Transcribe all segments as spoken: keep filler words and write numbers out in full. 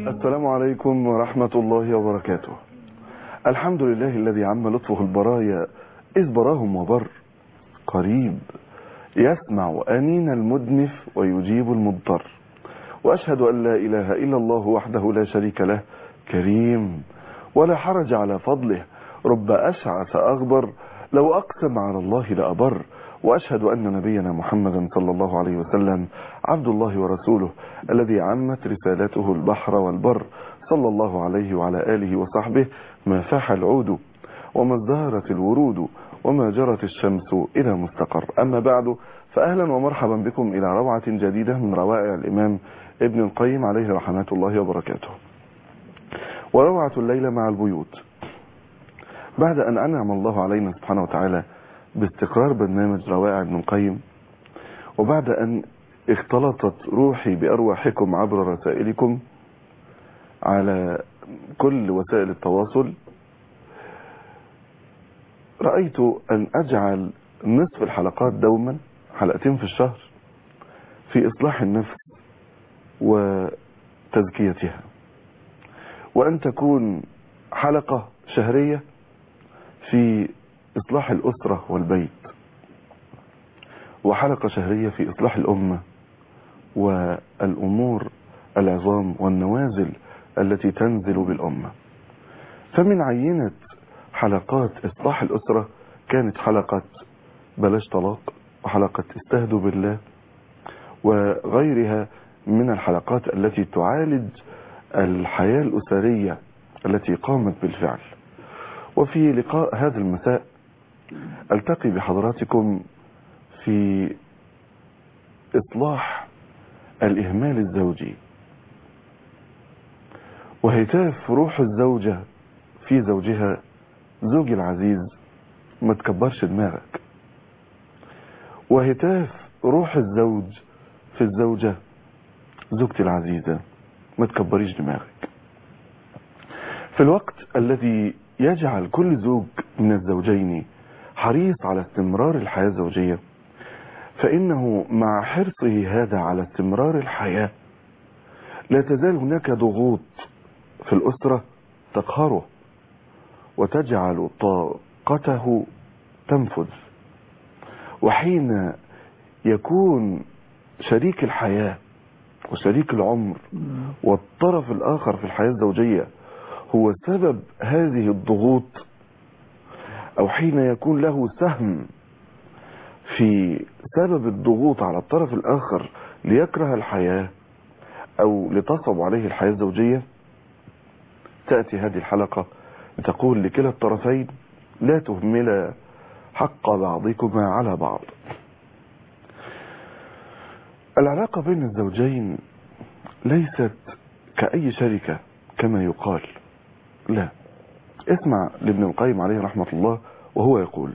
السلام عليكم ورحمة الله وبركاته. الحمد لله الذي عم لطفه البرايا إذ براهم وبر، قريب يسمع أنين المدنف ويجيب المضطر، وأشهد أن لا إله إلا الله وحده لا شريك له، كريم ولا حرج على فضله، رب أشعث أغبر لو أقسم على الله لأبر، وأشهد أن نبينا محمدا صلى الله عليه وسلم عبد الله ورسوله الذي عمت رسالته البحر والبر، صلى الله عليه وعلى آله وصحبه ما فاح العود وما ازدهرت الورود وما جرت الشمس إلى مستقر. أما بعد، فأهلا ومرحبا بكم إلى روعة جديدة من روائع الإمام ابن القيم عليه رحمة الله وبركاته. وروعة الليلة مع البيوت. بعد أن أنعم الله علينا سبحانه وتعالى باستقرار برنامج روائع ابن القيم، وبعد أن اختلطت روحي بأرواحكم عبر رسائلكم على كل وسائل التواصل، رأيت أن أجعل نصف الحلقات دوما، حلقتين في الشهر، في إصلاح النفس وتزكيتها، وأن تكون حلقة شهرية في إصلاح الأسرة والبيت، وحلقة شهرية في إصلاح الأمة والأمور العظام والنوازل التي تنزل بالأمة. فمن عينة حلقات إصلاح الأسرة كانت حلقة بلاش طلاق، وحلقة استهدوا بالله، وغيرها من الحلقات التي تعالج الحياة الأسرية التي قامت بالفعل. وفي لقاء هذا المساء ألتقي بحضراتكم في إصلاح الإهمال الزوجي، وهتاف روح الزوجة في زوجها: زوجي العزيز ما تكبرش دماغك. وهتاف روح الزوج في الزوجة: زوجتي العزيزة ما تكبريش دماغك. في الوقت الذي يجعل كل زوج من الزوجين حريص على استمرار الحياة الزوجية، فإنه مع حرصه هذا على استمرار الحياة لا تزال هناك ضغوط في الأسرة تقهره وتجعل طاقته تنفذ. وحين يكون شريك الحياة وشريك العمر والطرف الآخر في الحياة الزوجية هو سبب هذه الضغوط، أو حين يكون له سهم في سبب الضغوط على الطرف الآخر ليكره الحياة أو لتصعب عليه الحياة الزوجية، تأتي هذه الحلقة لتقول لكلا الطرفين: لا تهمل حق بعضكما على بعض. العلاقة بين الزوجين ليست كأي شركة كما يقال، لا. اسمع لابن القيم عليه رحمة الله وهو يقول: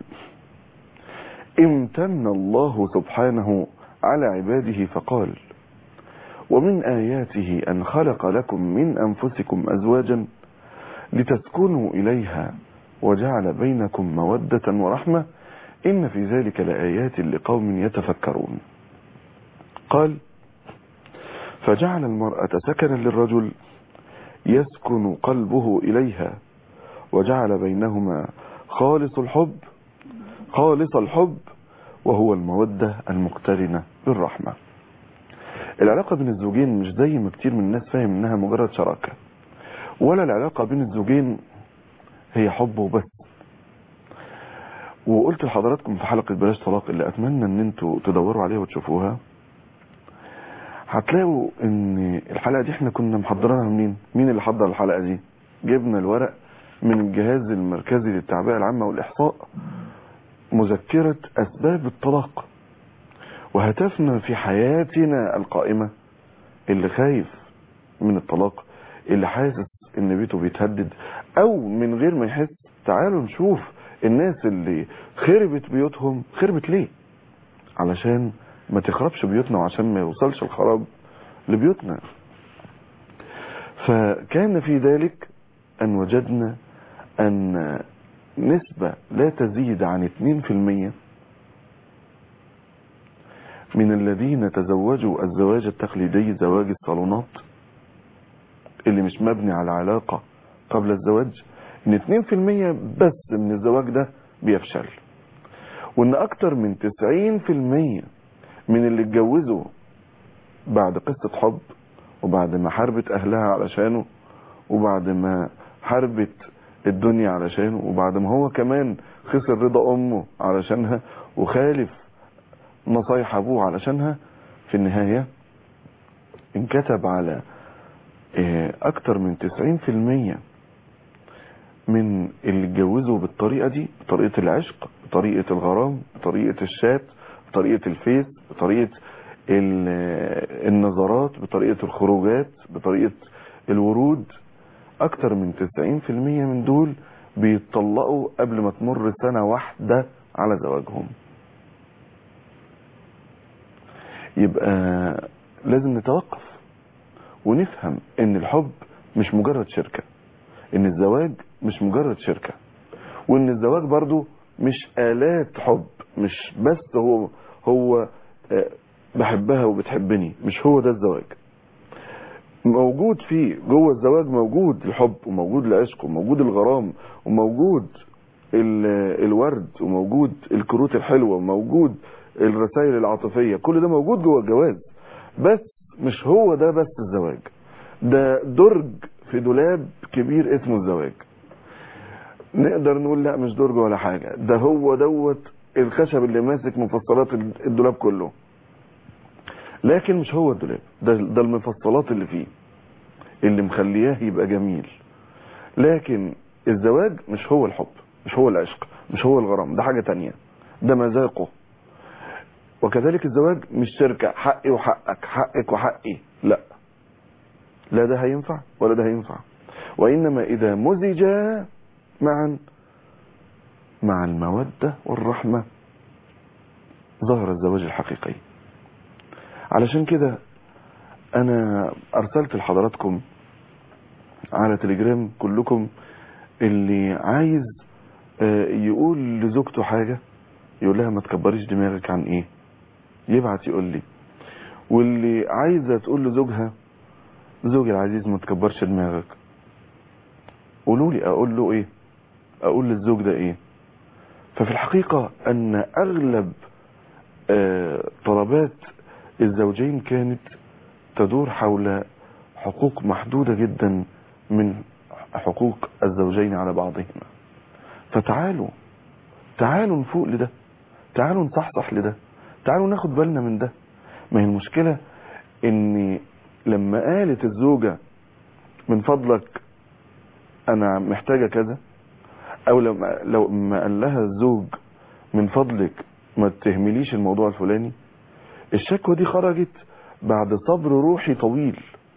امتن الله سبحانه على عباده فقال: ومن آياته أن خلق لكم من أنفسكم أزواجا لتسكنوا إليها وجعل بينكم مودة ورحمة إن في ذلك لآيات لقوم يتفكرون. قال: فجعل المرأة سكنا للرجل يسكن قلبه إليها، وجعل بينهما خالص الحب خالص الحب وهو المودة المقترنة بالرحمة. العلاقة بين الزوجين مش زي ما كتير من الناس فاهم انها مجرد شراكة، ولا العلاقة بين الزوجين هي حب وبس. وقلت لحضراتكم في حلقة بلاش طلاق اللي اتمنى ان انتوا تدوروا عليها وتشوفوها، هتلاقوا ان الحلقة دي احنا كنا محضرينها منين؟ مين اللي حضر الحلقة دي؟ جبنا الورق من الجهاز المركزي للتعبئة العامة والإحصاء، مذكرة أسباب الطلاق، وهتفنا في حياتنا القائمة اللي خايف من الطلاق، اللي حاسس ان بيته بيتهدد، او من غير ما يحس. تعالوا نشوف الناس اللي خربت بيوتهم خربت ليه، علشان ما تخربش بيوتنا وعشان ما يوصلش الخراب لبيوتنا. فكان في ذلك أن وجدنا أن نسبة لا تزيد عن اثنين في المية من الذين تزوجوا الزواج التقليدي، زواج الصالونات، اللي مش مبني على علاقة قبل الزواج ان اتنين في المية بس من الزواج ده بيفشل، وان اكتر من تسعين في المية من اللي اتجوزوا بعد قصة حب وبعد ما حاربت اهلها علشانه وبعد ما حاربت الدنيا علشانه وبعد ما هو كمان خسر رضا امه علشانها وخالف نصايح ابوه علشانها، في النهاية انكتب على اكتر من تسعين في المية من اللي اتجوزوا بالطريقة دي، بطريقة العشق، بطريقة الغرام، بطريقة الشات، بطريقة الفيس، بطريقة النظرات، بطريقة الخروجات، بطريقة الورود. اكتر من تسعين في المية من دول بيتطلقوا قبل ما تمر سنة واحدة على زواجهم. يبقى لازم نتوقف ونفهم ان الحب مش مجرد شركة، ان الزواج مش مجرد شركة، وان الزواج برضو مش آلات حب، مش بس هو هو بحبها وبتحبني، مش هو ده الزواج. موجود فيه جوه الزواج، موجود الحب وموجود العشق وموجود الغرام وموجود الورد وموجود الكروت الحلوة وموجود الرسائل العاطفية، كل ده موجود جوه الجواز، بس مش هو ده بس الزواج، ده درج في دولاب كبير اسمه الزواج. نقدر نقول لا مش درج ولا حاجة، ده هو دوت الخشب اللي ماسك مفصلات الدولاب كله، لكن مش هو الدولاب ده, ده المفصلات اللي فيه اللي مخلياه يبقى جميل. لكن الزواج مش هو الحب، مش هو العشق، مش هو الغرام، ده حاجة تانية، ده مذاقه. وكذلك الزواج مش شركة حقي وحقك، حقك وحقي، لا لا ده هينفع ولا ده هينفع، وإنما إذا مزجا معا مع المودة والرحمة ظهر الزواج الحقيقي. علشان كده أنا أرسلت لحضراتكم على تليجرام كلكم اللي عايز يقول لزوجته حاجة يقول لها ما تكبريش دماغك عن ايه، يبعت يقول لي. واللي عايزة تقول لزوجها زوجي العزيز ما تكبرش دماغك، قولوا لي اقول له ايه، اقول للزوج ده ايه. ففي الحقيقة ان اغلب طلبات الزوجين كانت تدور حول حقوق محدودة جدا من حقوق الزوجين على بعضهما. فتعالوا تعالوا نفوق لده، تعالوا نصحصح لده، تعالوا ناخد بالنا من ده. ما هي المشكلة ان لما قالت الزوجة من فضلك انا محتاجة كذا، او لما لو ما قال لها الزوج من فضلك ما تهمليش الموضوع الفلاني، الشكوى دي خرجت بعد صبر روحي طويل،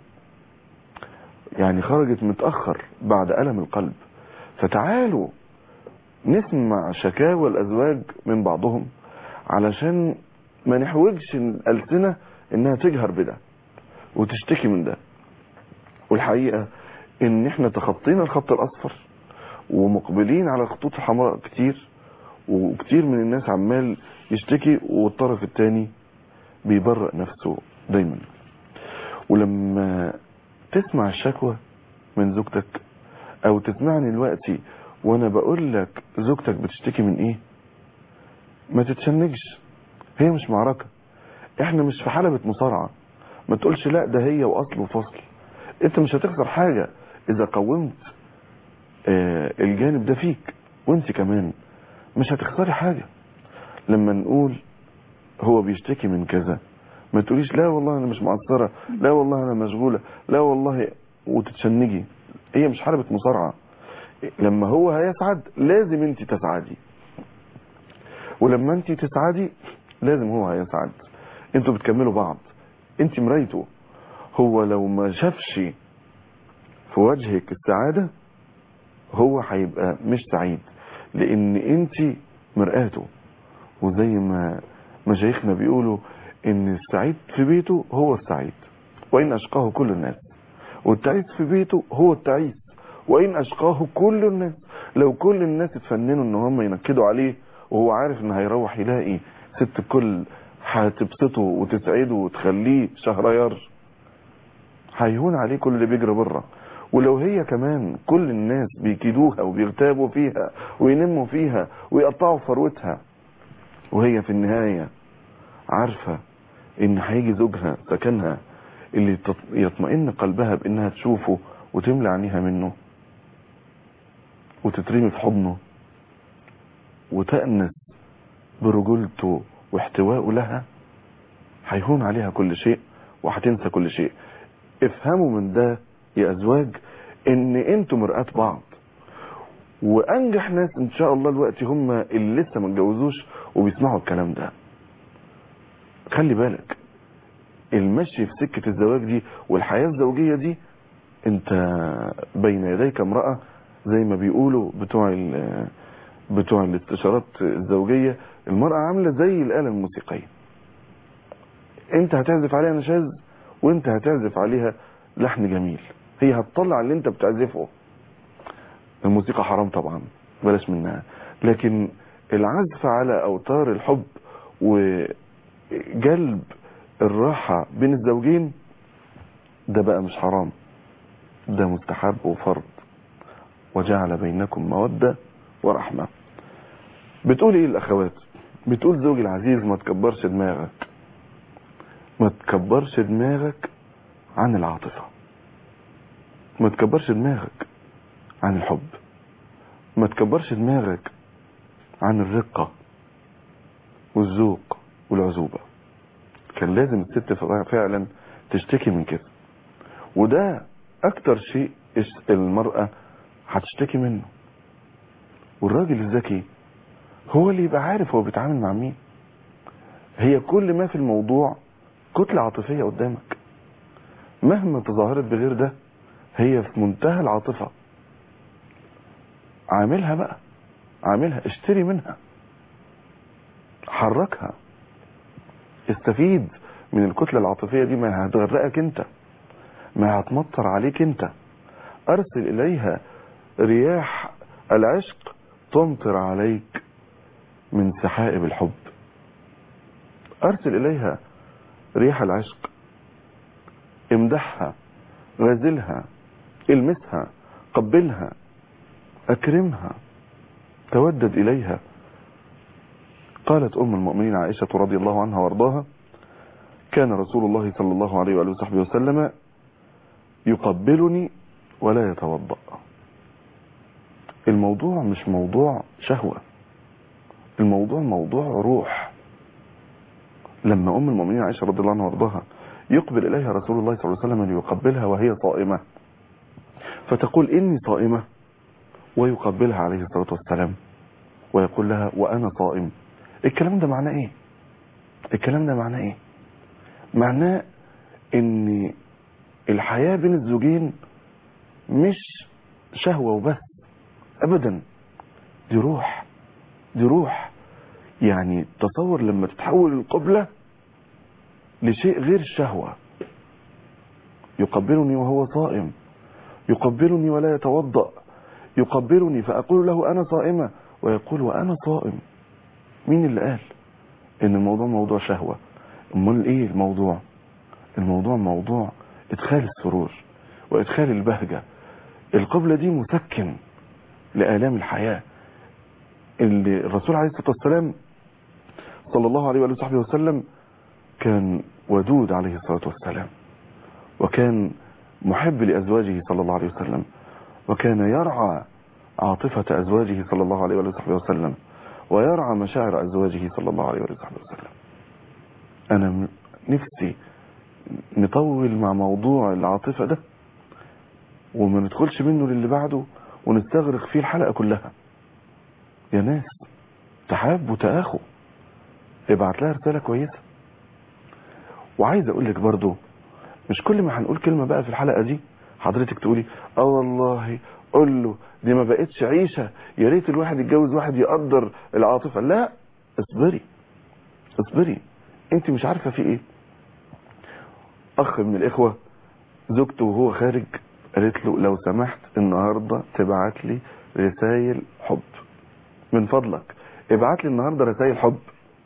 يعني خرجت متأخر بعد ألم القلب. فتعالوا نسمع شكاوى الأزواج من بعضهم علشان ما نحوجش الألسنة انها تجهر بده وتشتكي من ده. والحقيقة ان احنا تخطينا الخط الأصفر ومقبلين على الخطوط الحمراء كتير، وكتير من الناس عمال يشتكي والطرف التاني بيبرئ نفسه دايما. ولما تسمع الشكوى من زوجتك او تسمعني دلوقتي وانا بقول لك زوجتك بتشتكي من ايه، ما تتشنجش، هي مش معركة، احنا مش في حلبة مصارعة. ما تقولش لا ده هي واصل وفصل، انت مش هتخسر حاجة اذا قومت اه الجانب ده فيك، وانت كمان مش هتخسري حاجة. لما نقول هو بيشتكي من كذا ما تقوليش لا والله انا مش مقصرة، لا والله انا مشغولة، لا والله وتتشنجي. هي مش حلبة مصارعة. لما هو هيسعد لازم انت تسعدي، ولما انت تسعدي لازم هو هيسعد، انتوا بتكملوا بعض، انت مرايته. هو لو ما شافش في وجهك السعادة هو هيبقى مش سعيد، لان انت مرآته. وزي ما مشايخنا بيقولوا ان السعيد في بيته هو السعيد وان اشقاه كل الناس، والتعيس في بيته هو التعيس وان اشقاه كل الناس. لو كل الناس اتفننوا ان هم ينكدوا عليه وهو عارف ان هيروح يلاقي ست الكل هتبسطه وتسعده وتخليه شهريار، هيهون عليه كل اللي بيجري بره. ولو هي كمان كل الناس بيكيدوها وبيغتابوا فيها وينموا فيها ويقطعوا فروتها، وهي في النهاية عارفة ان هيجي زوجها سكنها اللي يطمئن قلبها بانها تشوفه وتملى عينيها منه وتترمي في حضنه وتأنس برجولته واحتوائه لها، هيهون عليها كل شيء وهتنسى كل شيء. افهموا من ده يا ازواج ان انتوا مرآة بعض، وانجح ناس ان شاء الله الوقت هم اللي لسه ما اتجوزوش وبيسمعوا الكلام ده. خلي بالك المشي في سكة الزواج دي والحياة الزوجية دي، انت بين يديك امرأة زي ما بيقولوا بتوع بتوع الاستشارات الزوجية، المرأة عاملة زي الآلة الموسيقية، انت هتعزف عليها نشاز وانت هتعزف عليها لحن جميل، هي هتطلع اللي انت بتعزفه. الموسيقى حرام طبعا بلاش منها، لكن العزف على اوتار الحب وجلب الراحة بين الزوجين ده بقى مش حرام، ده مستحب وفرض. وجعل بينكم مودة ورحمة. بتقول ايه الاخوات؟ بتقول زوجي العزيز ما تكبرش دماغك، ما تكبرش دماغك عن العاطفة، ما تكبرش دماغك عن الحب، ما تكبرش دماغك عن الرقة والذوق والعزوبة. كان لازم الست فعلا تشتكي من كده، وده اكتر شيء المرأة هتشتكي منه. والراجل الذكي هو اللي يبقى عارف هو بيتعامل مع مين. هي كل ما في الموضوع كتلة عاطفية قدامك، مهما تظاهرت بغير ده هي في منتهى العاطفة. عاملها بقى، عاملها، اشتري منها، حركها، استفيد من الكتلة العاطفية دي، ما هتغرقك انت، ما هتمطر عليك انت. ارسل اليها رياح العشق تمطر عليك من سحائب الحب. ارسل اليها رياح العشق، امدحها، غازلها، المسها، قبلها، اكرمها، تودد اليها. قالت ام المؤمنين عائشة رضي الله عنها وارضاها: كان رسول الله صلى الله عليه وآله وصحبه وسلم يقبلني ولا يتوضأ. الموضوع مش موضوع شهوة، الموضوع موضوع روح. لما ام المؤمنين عائشة رضي الله عنها وارضاها يقبل اليها رسول الله صلى الله عليه وسلم ليقبلها وهي صائمة، فتقول اني صائمة، ويقبلها عليه الصلاة والسلام ويقول لها وانا صائم. الكلام ده معناه ايه؟ الكلام ده معناه ايه؟ معناه ان الحياة بين الزوجين مش شهوة وبس ابدا، دي روح، دي روح. يعني تصور لما تتحول القبلة لشيء غير الشهوة. يقبلني وهو صائم، يقبلني ولا يتوضأ، يقبلني فأقول له أنا صائمة ويقول وأنا صائم. مين اللي قال إن الموضوع موضوع شهوة؟ امال إيه الموضوع؟ الموضوع موضوع إدخال السرور وإدخال البهجة. القبلة دي مسكن لآلام الحياة. اللي الرسول عليه الصلاة والسلام صلى الله عليه وآله وسلم كان ودود عليه الصلاة والسلام، وكان محب لأزواجه صلى الله عليه وسلم، وكان يرعى عاطفة أزواجه صلى الله عليه وآله وسلم، ويرعى مشاعر أزواجه صلى الله عليه وآله وسلم. أنا نفسي نطول مع موضوع العاطفة ده وما ندخلش منه للي بعده ونستغرق فيه الحلقة كلها. يا ناس تحاب وتآخوا، ابعت لها رسالة كويسة. وعايز اقول لك برضو مش كل ما هنقول كلمة بقى في الحلقة دي حضرتك تقولي اه والله قول له دي ما بقتش عيشة، يا ريت الواحد يتجوز واحد يقدر العاطفة. لا، اصبري اصبري، انت مش عارفة في ايه. اخ من الاخوة زوجته وهو خارج قالت له لو سمحت النهاردة تبعت لي رسائل حب، من فضلك ابعت لي النهاردة رسائل حب.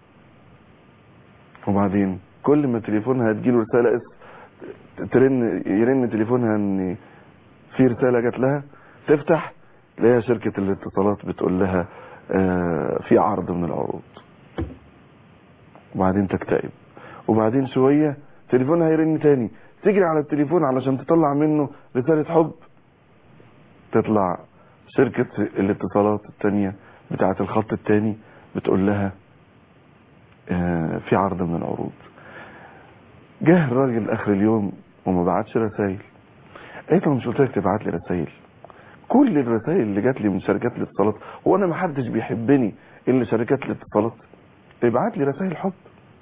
وبعدين كل ما تليفونها تجيله رسالة اس ترن يرن تليفونها ان في رسالة جات لها تفتح تلاقيها شركة الاتصالات بتقول لها آه في عرض من العروض، وبعدين تكتئب، وبعدين شوية تليفونها هيرن تاني، تجري على التليفون علشان تطلع منه رسالة حب، تطلع شركة الاتصالات التانية بتاعة الخط التاني بتقول لها آه في عرض من العروض. جه الراجل اخر اليوم وما بعتش رسائل. قالت له مش قلت لك تبعت لي رسائل؟ كل الرسائل اللي جات لي من شركات الاتصالات، هو انا ما حدش بيحبني الا شركات الاتصالات؟ ابعت لي رسائل حب.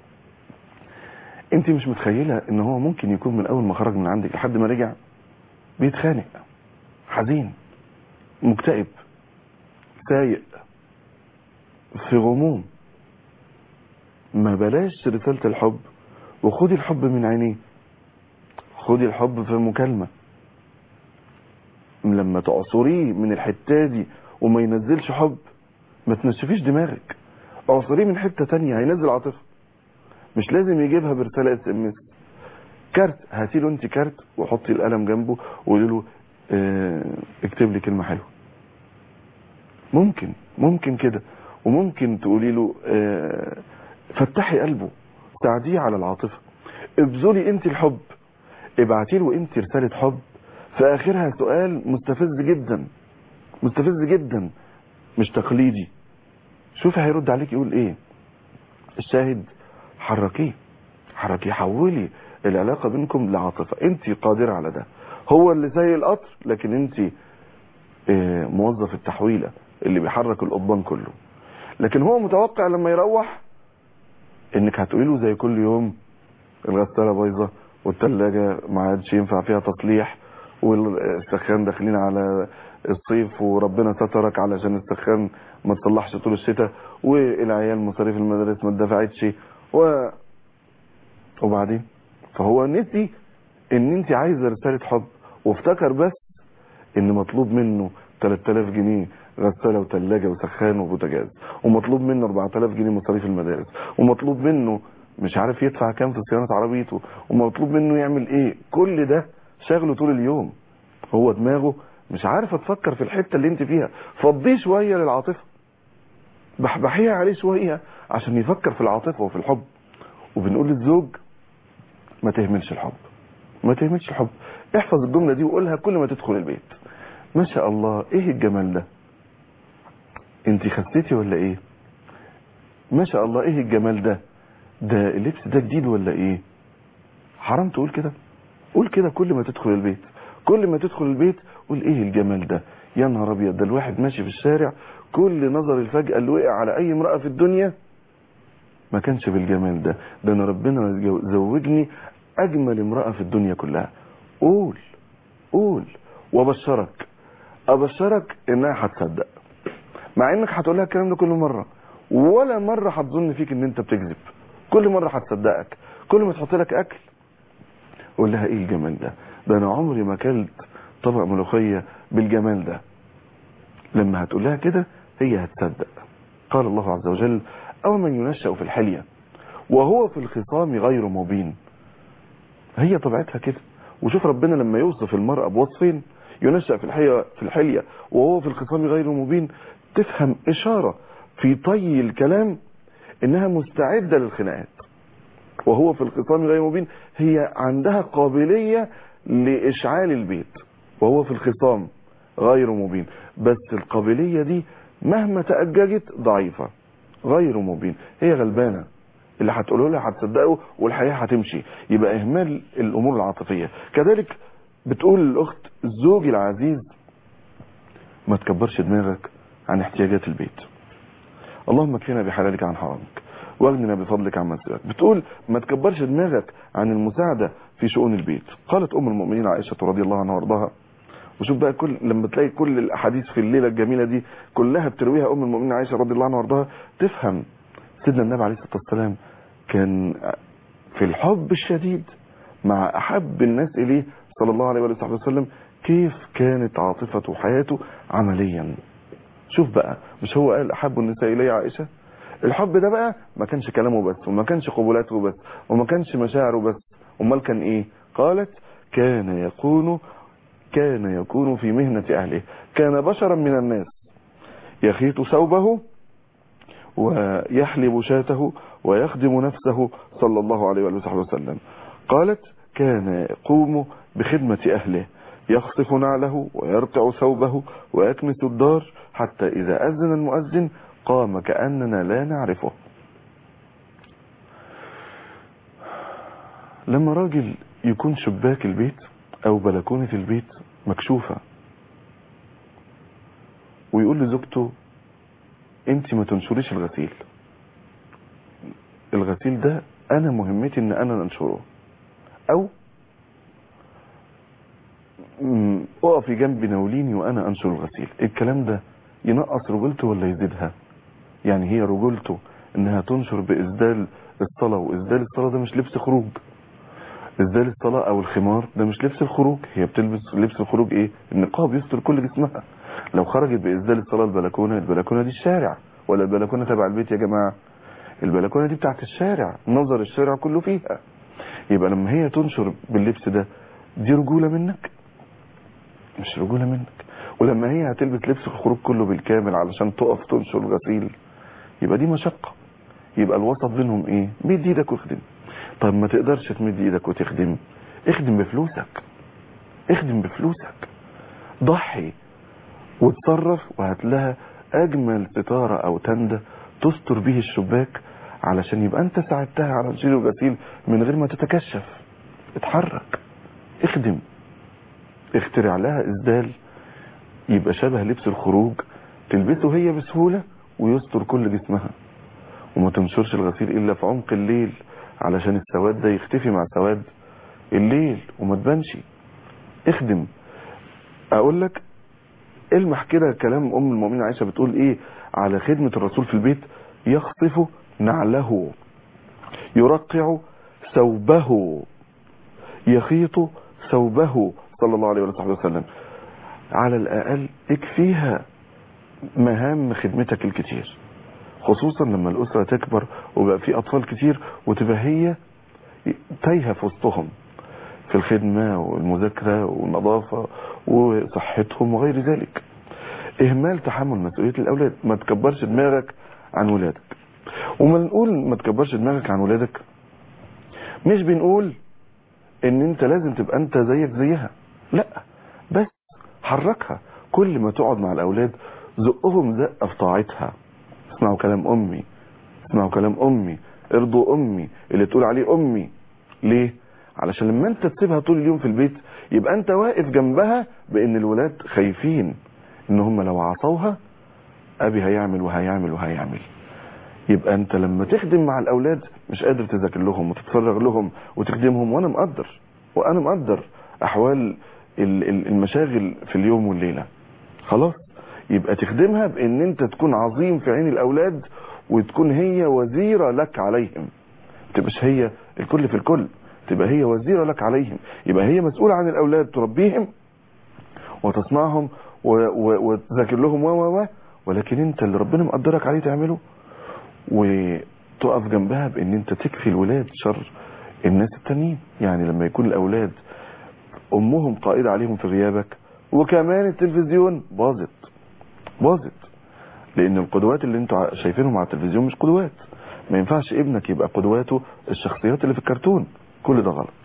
انت مش متخيله ان هو ممكن يكون من اول ما خرج من عندك لحد ما رجع بيتخانق، حزين، مكتئب، سايق، في غموم. ما بلاش رسالة الحب، وخدي الحب من عينيه، خدي الحب في مكالمة. لما تعصريه من الحتة دي وما ينزلش حب، ما تنشفيش دماغك، اعصريه من حتة تانية هينزل عاطفة. مش لازم يجيبها برسالة اس ام اس. كارت، هاتي له انت كارت وحطي القلم جنبه وقولي له اه اكتب لي كلمة حلوة. ممكن ممكن كده، وممكن تقولي له اه فتحي قلبه، ساعديه على العاطفة، ابذلي انت الحب، ابعتي له انت رسالة حب في اخرها سؤال مستفز جدا، مستفز جدا، مش تقليدي. شوفي هيرد عليك يقول ايه. الشاهد حركيه، حركيه، حولي العلاقة بينكم لعاطفة. انت قادرة على ده. هو اللي زي القطر، لكن انت اه موظف التحويلة اللي بيحرك القضبان كله. لكن هو متوقع لما يروح انك هتقولي له زي كل يوم الغسالة بايظة والثلاجة ما عادش ينفع فيها تصليح والسخان داخلين على الصيف وربنا سترك علشان السخان ما تصلحش طول الشتاء، والعيال مصاريف المدارس ما اتدفعتش و... وبعدين فهو نسي ان انت عايزه رسالة حب، وافتكر بس ان مطلوب منه ثلاثة آلاف جنيه غسالة وثلاجة وسخان وبوتاجاز، ومطلوب منه أربعة آلاف جنيه مصاريف المدارس، ومطلوب منه مش عارف يدفع كام في صيانة عربيته، ومطلوب منه يعمل ايه. كل ده شغله طول اليوم، هو دماغه مش عارفه تفكر في الحتة اللي انت فيها. فضيه شوية للعاطفة، بحبحيها عليه شوية عشان يفكر في العاطفة وفي الحب. وبنقول للزوج ما تهملش الحب، ما تهملش الحب. احفظ الجملة دي وقولها كل ما تدخل البيت. ما شاء الله ايه الجمال ده، انت خسيتي ولا ايه؟ ما شاء الله ايه الجمال ده، ده اللبس ده جديد ولا ايه؟ حرام تقول كده. قول كده كل ما تدخل البيت، كل ما تدخل البيت قول ايه الجمال ده. يا نهار ابيض، ده الواحد ماشي في الشارع كل نظر الفجأة اللي وقع على اي امرأة في الدنيا ما كانش بالجمال ده. ده انا ربنا زوجني اجمل امرأة في الدنيا كلها. قول قول وابشرك، ابشرك انها هتصدق، مع انك هتقولها الكلام ده كل مرة، ولا مرة هتظن فيك ان انت بتكذب. كل مرة هتصدقك. كل ما تحط لك اكل قول لها ايه الجمال ده، ده انا عمري ما اكلت طبق ملوخية بالجمال ده. لما هتقول لها كده هي هتصدق. قال الله عز وجل او من ينشأ في الحلية وهو في الخصام غير مبين. هي طبيعتها كده. وشوف ربنا لما يوصف المرأة بوصفين، ينشأ في الحلية, في الحلية وهو في الخصام غير مبين، تفهم إشارة في طي الكلام إنها مستعدة للخناقات. وهو في الخصام غير مبين، هي عندها قابلية لإشعال البيت. وهو في الخصام غير مبين، بس القابلية دي مهما تأججت ضعيفة. غير مبين، هي غلبانة، اللي هتقوله لها هتصدقه والحياة هتمشي. يبقى إهمال الأمور العاطفية. كذلك بتقول الأخت الزوج العزيز ما تكبرش دماغك عن احتياجات البيت. اللهم اكفنا بحلالك عن حرامك واغننا بفضلك عن سواك. بتقول ما تكبرش دماغك عن المساعدة في شؤون البيت. قالت أم المؤمنين عائشة رضي الله عنها وارضاها. وشوف بقى كل لما تلاقي كل الأحاديث في الليلة الجميلة دي كلها بترويها أم المؤمنين عائشة رضي الله عنها وارضاها، تفهم سيدنا النبي عليه الصلاة والسلام كان في الحب الشديد مع أحب الناس إليه صلى الله عليه وآله وسلم كيف كانت عاطفته وحياته عمليا. شوف بقى، مش هو قال أحب النساء إلي عائشة؟ الحب ده بقى ما كانش كلامه بس، وما كانش قبولاته بس، وما كانش مشاعره بس. امال كان ايه؟ قالت كان يكون كان يكون في مهنة أهله، كان بشرا من الناس يخيط ثوبه ويحلب شاته ويخدم نفسه صلى الله عليه وآله وسلم. قالت كان يقوم بخدمة أهله، يخصف نعله ويرقع ثوبه ويكنس الدار، حتى إذا أذن المؤذن قام كأننا لا نعرفه. لما راجل يكون شباك البيت أو بلكونة البيت مكشوفة ويقول لزوجته انت ما تنشريش الغسيل، الغسيل ده انا مهمتي ان انا انشره، او اقفي جنبي ناوليني وانا انشر الغسيل، الكلام ده ينقص رجولته ولا يزيدها؟ يعني هي رجولته انها تنشر باسدال الصلاة، واسدال الصلاة ده مش لبس خروج، اسدال الصلاة او الخمار ده مش لبس الخروج، هي بتلبس لبس الخروج ايه؟ النقاب يستر كل جسمها. لو خرجت باسدال الصلاة البلكونة، البلكونة دي الشارع ولا البلكونة تبع البيت يا جماعة؟ البلكونة دي بتاعت الشارع، نظر الشارع كله فيها. يبقى لما هي تنشر باللبس ده دي رجولة منك؟ مش رجولة منك. ولما هي هتلبس لبس الخروج كله بالكامل علشان تقف تنشر الغسيل يبقى دي مشقة. يبقى الوسط بينهم ايه؟ مد ايدك واخدم. طب ما تقدرش تمد ايدك وتخدم، اخدم بفلوسك، اخدم بفلوسك، ضحي وتصرف وهات لها اجمل ستارة او تندة تستر به الشباك علشان يبقى انت ساعدتها على شيل الغسيل من غير ما تتكشف. اتحرك، اخدم، اخترع لها اسدال يبقى شبه لبس الخروج تلبسه هي بسهولة ويستر كل جسمها، وما تنشرش الغسيل الا في عمق الليل علشان السواد ده يختفي مع سواد الليل وما تبانش. اخدم. اقول لك المح كده كلام ام المؤمنين عائشة بتقول ايه على خدمة الرسول في البيت: يخصف نعله، يرقع ثوبه، يخيط ثوبه صلى الله عليه وسلم. على الاقل اكفيها مهام خدمتك الكتير، خصوصا لما الاسرة تكبر وبقى في اطفال كتير وتبقى هي تايهة في وسطهم في الخدمة والمذاكرة والنظافة وصحتهم وغير ذلك. اهمال تحمل مسؤولية الاولاد. ما تكبرش دماغك عن ولادك. وما نقول ما تكبرش دماغك عن ولادك مش بنقول ان انت لازم تبقى انت زيك زيها، لا، بس حركها. كل ما تقعد مع الاولاد زقهم زقه في طاعتها. اسمعوا كلام امي، اسمعوا كلام امي، ارضوا امي اللي تقول عليه امي. ليه؟ علشان لما انت تسيبها طول اليوم في البيت يبقى انت واقف جنبها بان الولاد خايفين ان هم لو عصوها ابي هيعمل وهيعمل وهيعمل. يبقى انت لما تخدم مع الاولاد مش قادر تذاكر لهم وتتفرغ لهم وتخدمهم، وانا مقدر وانا مقدر احوال المشاغل في اليوم والليلة. خلاص، يبقى تخدمها بان انت تكون عظيم في عين الاولاد وتكون هي وزيرة لك عليهم. تبقاش هي الكل في الكل، تبقى هي وزيرة لك عليهم. يبقى هي مسؤولة عن الاولاد، تربيهم وتصنعهم وتذاكر لهم و و و ولكن انت اللي ربنا مقدرك عليه تعمله، وتقف جنبها بان انت تكفي الولاد شر الناس التانيين. يعني لما يكون الاولاد امهم قائدة عليهم في غيابك وكمان التلفزيون باظت باظت لان القدوات اللي انتوا شايفينهم على التلفزيون مش قدوات. ما ينفعش ابنك يبقى قدواته الشخصيات اللي في الكرتون، كل ده غلط.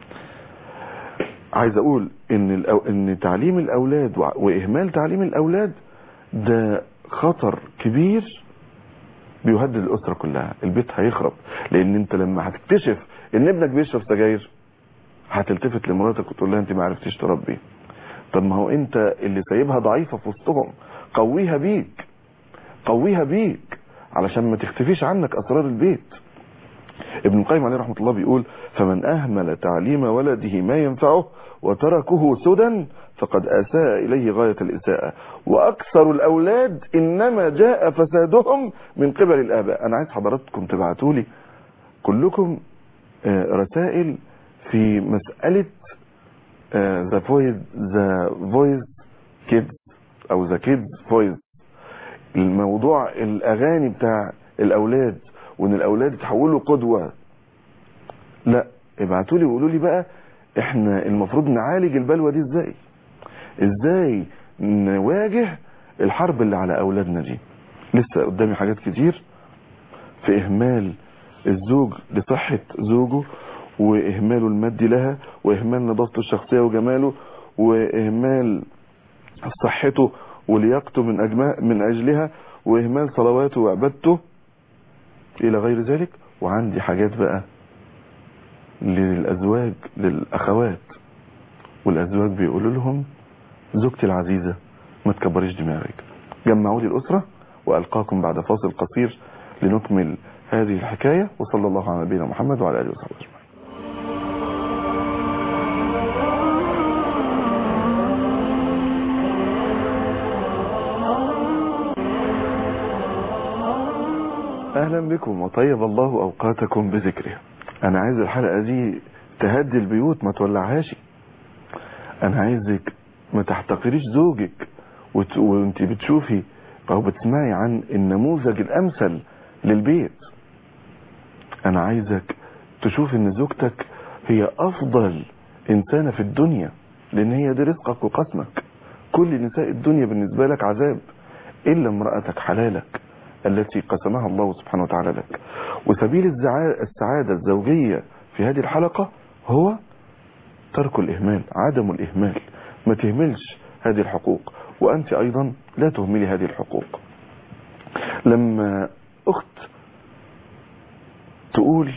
عايز اقول ان الأو... ان تعليم الاولاد واهمال تعليم الاولاد ده خطر كبير بيهدد الاسره كلها. البيت هيخرب، لان انت لما هتكتشف ان ابنك بيشرب سجاير هتلتفت لمراتك وتقول لها انت ما عرفتيش تربي. طب ما هو انت اللي سايبها ضعيفه في وسطهم، قويها بيك، قويها بيك علشان ما تختفيش عنك اسرار البيت. ابن القيم عليه رحمه الله بيقول: فمن اهمل تعليم ولده ما ينفعه وتركه سدى فقد اساء اليه غايه الاساءه، واكثر الاولاد انما جاء فسادهم من قبل الاباء. انا عايز حضراتكم تبعتوا لي كلكم رسائل في مساله ذا فويس ذا فويس كيدز او ذا كيدز فويس، الموضوع الاغاني بتاع الاولاد وان الاولاد يتحولوا قدوه. لا، ابعتوا لي وقولوا لي بقى احنا المفروض نعالج البلوه دي ازاي. ازاي نواجه الحرب اللي على اولادنا دي. لسه قدامي حاجات كتير في اهمال الزوج لصحة زوجه، واهماله المادي لها، واهمال نظافته الشخصية وجماله، واهمال صحته ولياقته من أجماع من اجلها، واهمال صلواته وعبادته الى غير ذلك. وعندي حاجات بقى للازواج، للاخوات والازواج بيقولوا لهم زوجتي العزيزة ما تكبريش دماغك. جمعوا لي الاسرة والقاكم بعد فاصل قصير لنكمل هذه الحكاية. وصلى الله على نبينا محمد وعلى اله وصحبه اجمعين. اهلا بكم وطيب الله اوقاتكم بذكره. انا عايز الحلقة دي تهدي البيوت ما تولعهاش. انا عايزك ما تحتقريش زوجك وت... وانت بتشوفي او بتسمعي عن النموذج الامثل للبيت. انا عايزك تشوف ان زوجتك هي افضل انسانة في الدنيا، لان هي دي رزقك وقسمك. كل نساء الدنيا بالنسبة لك عذاب الا امرأتك حلالك التي قسمها الله سبحانه وتعالى لك. وسبيل السعادة الزوجية في هذه الحلقة هو ترك الإهمال، عدم الإهمال. ما تهملش هذه الحقوق، وأنت أيضا لا تهملي هذه الحقوق. لما أخت تقول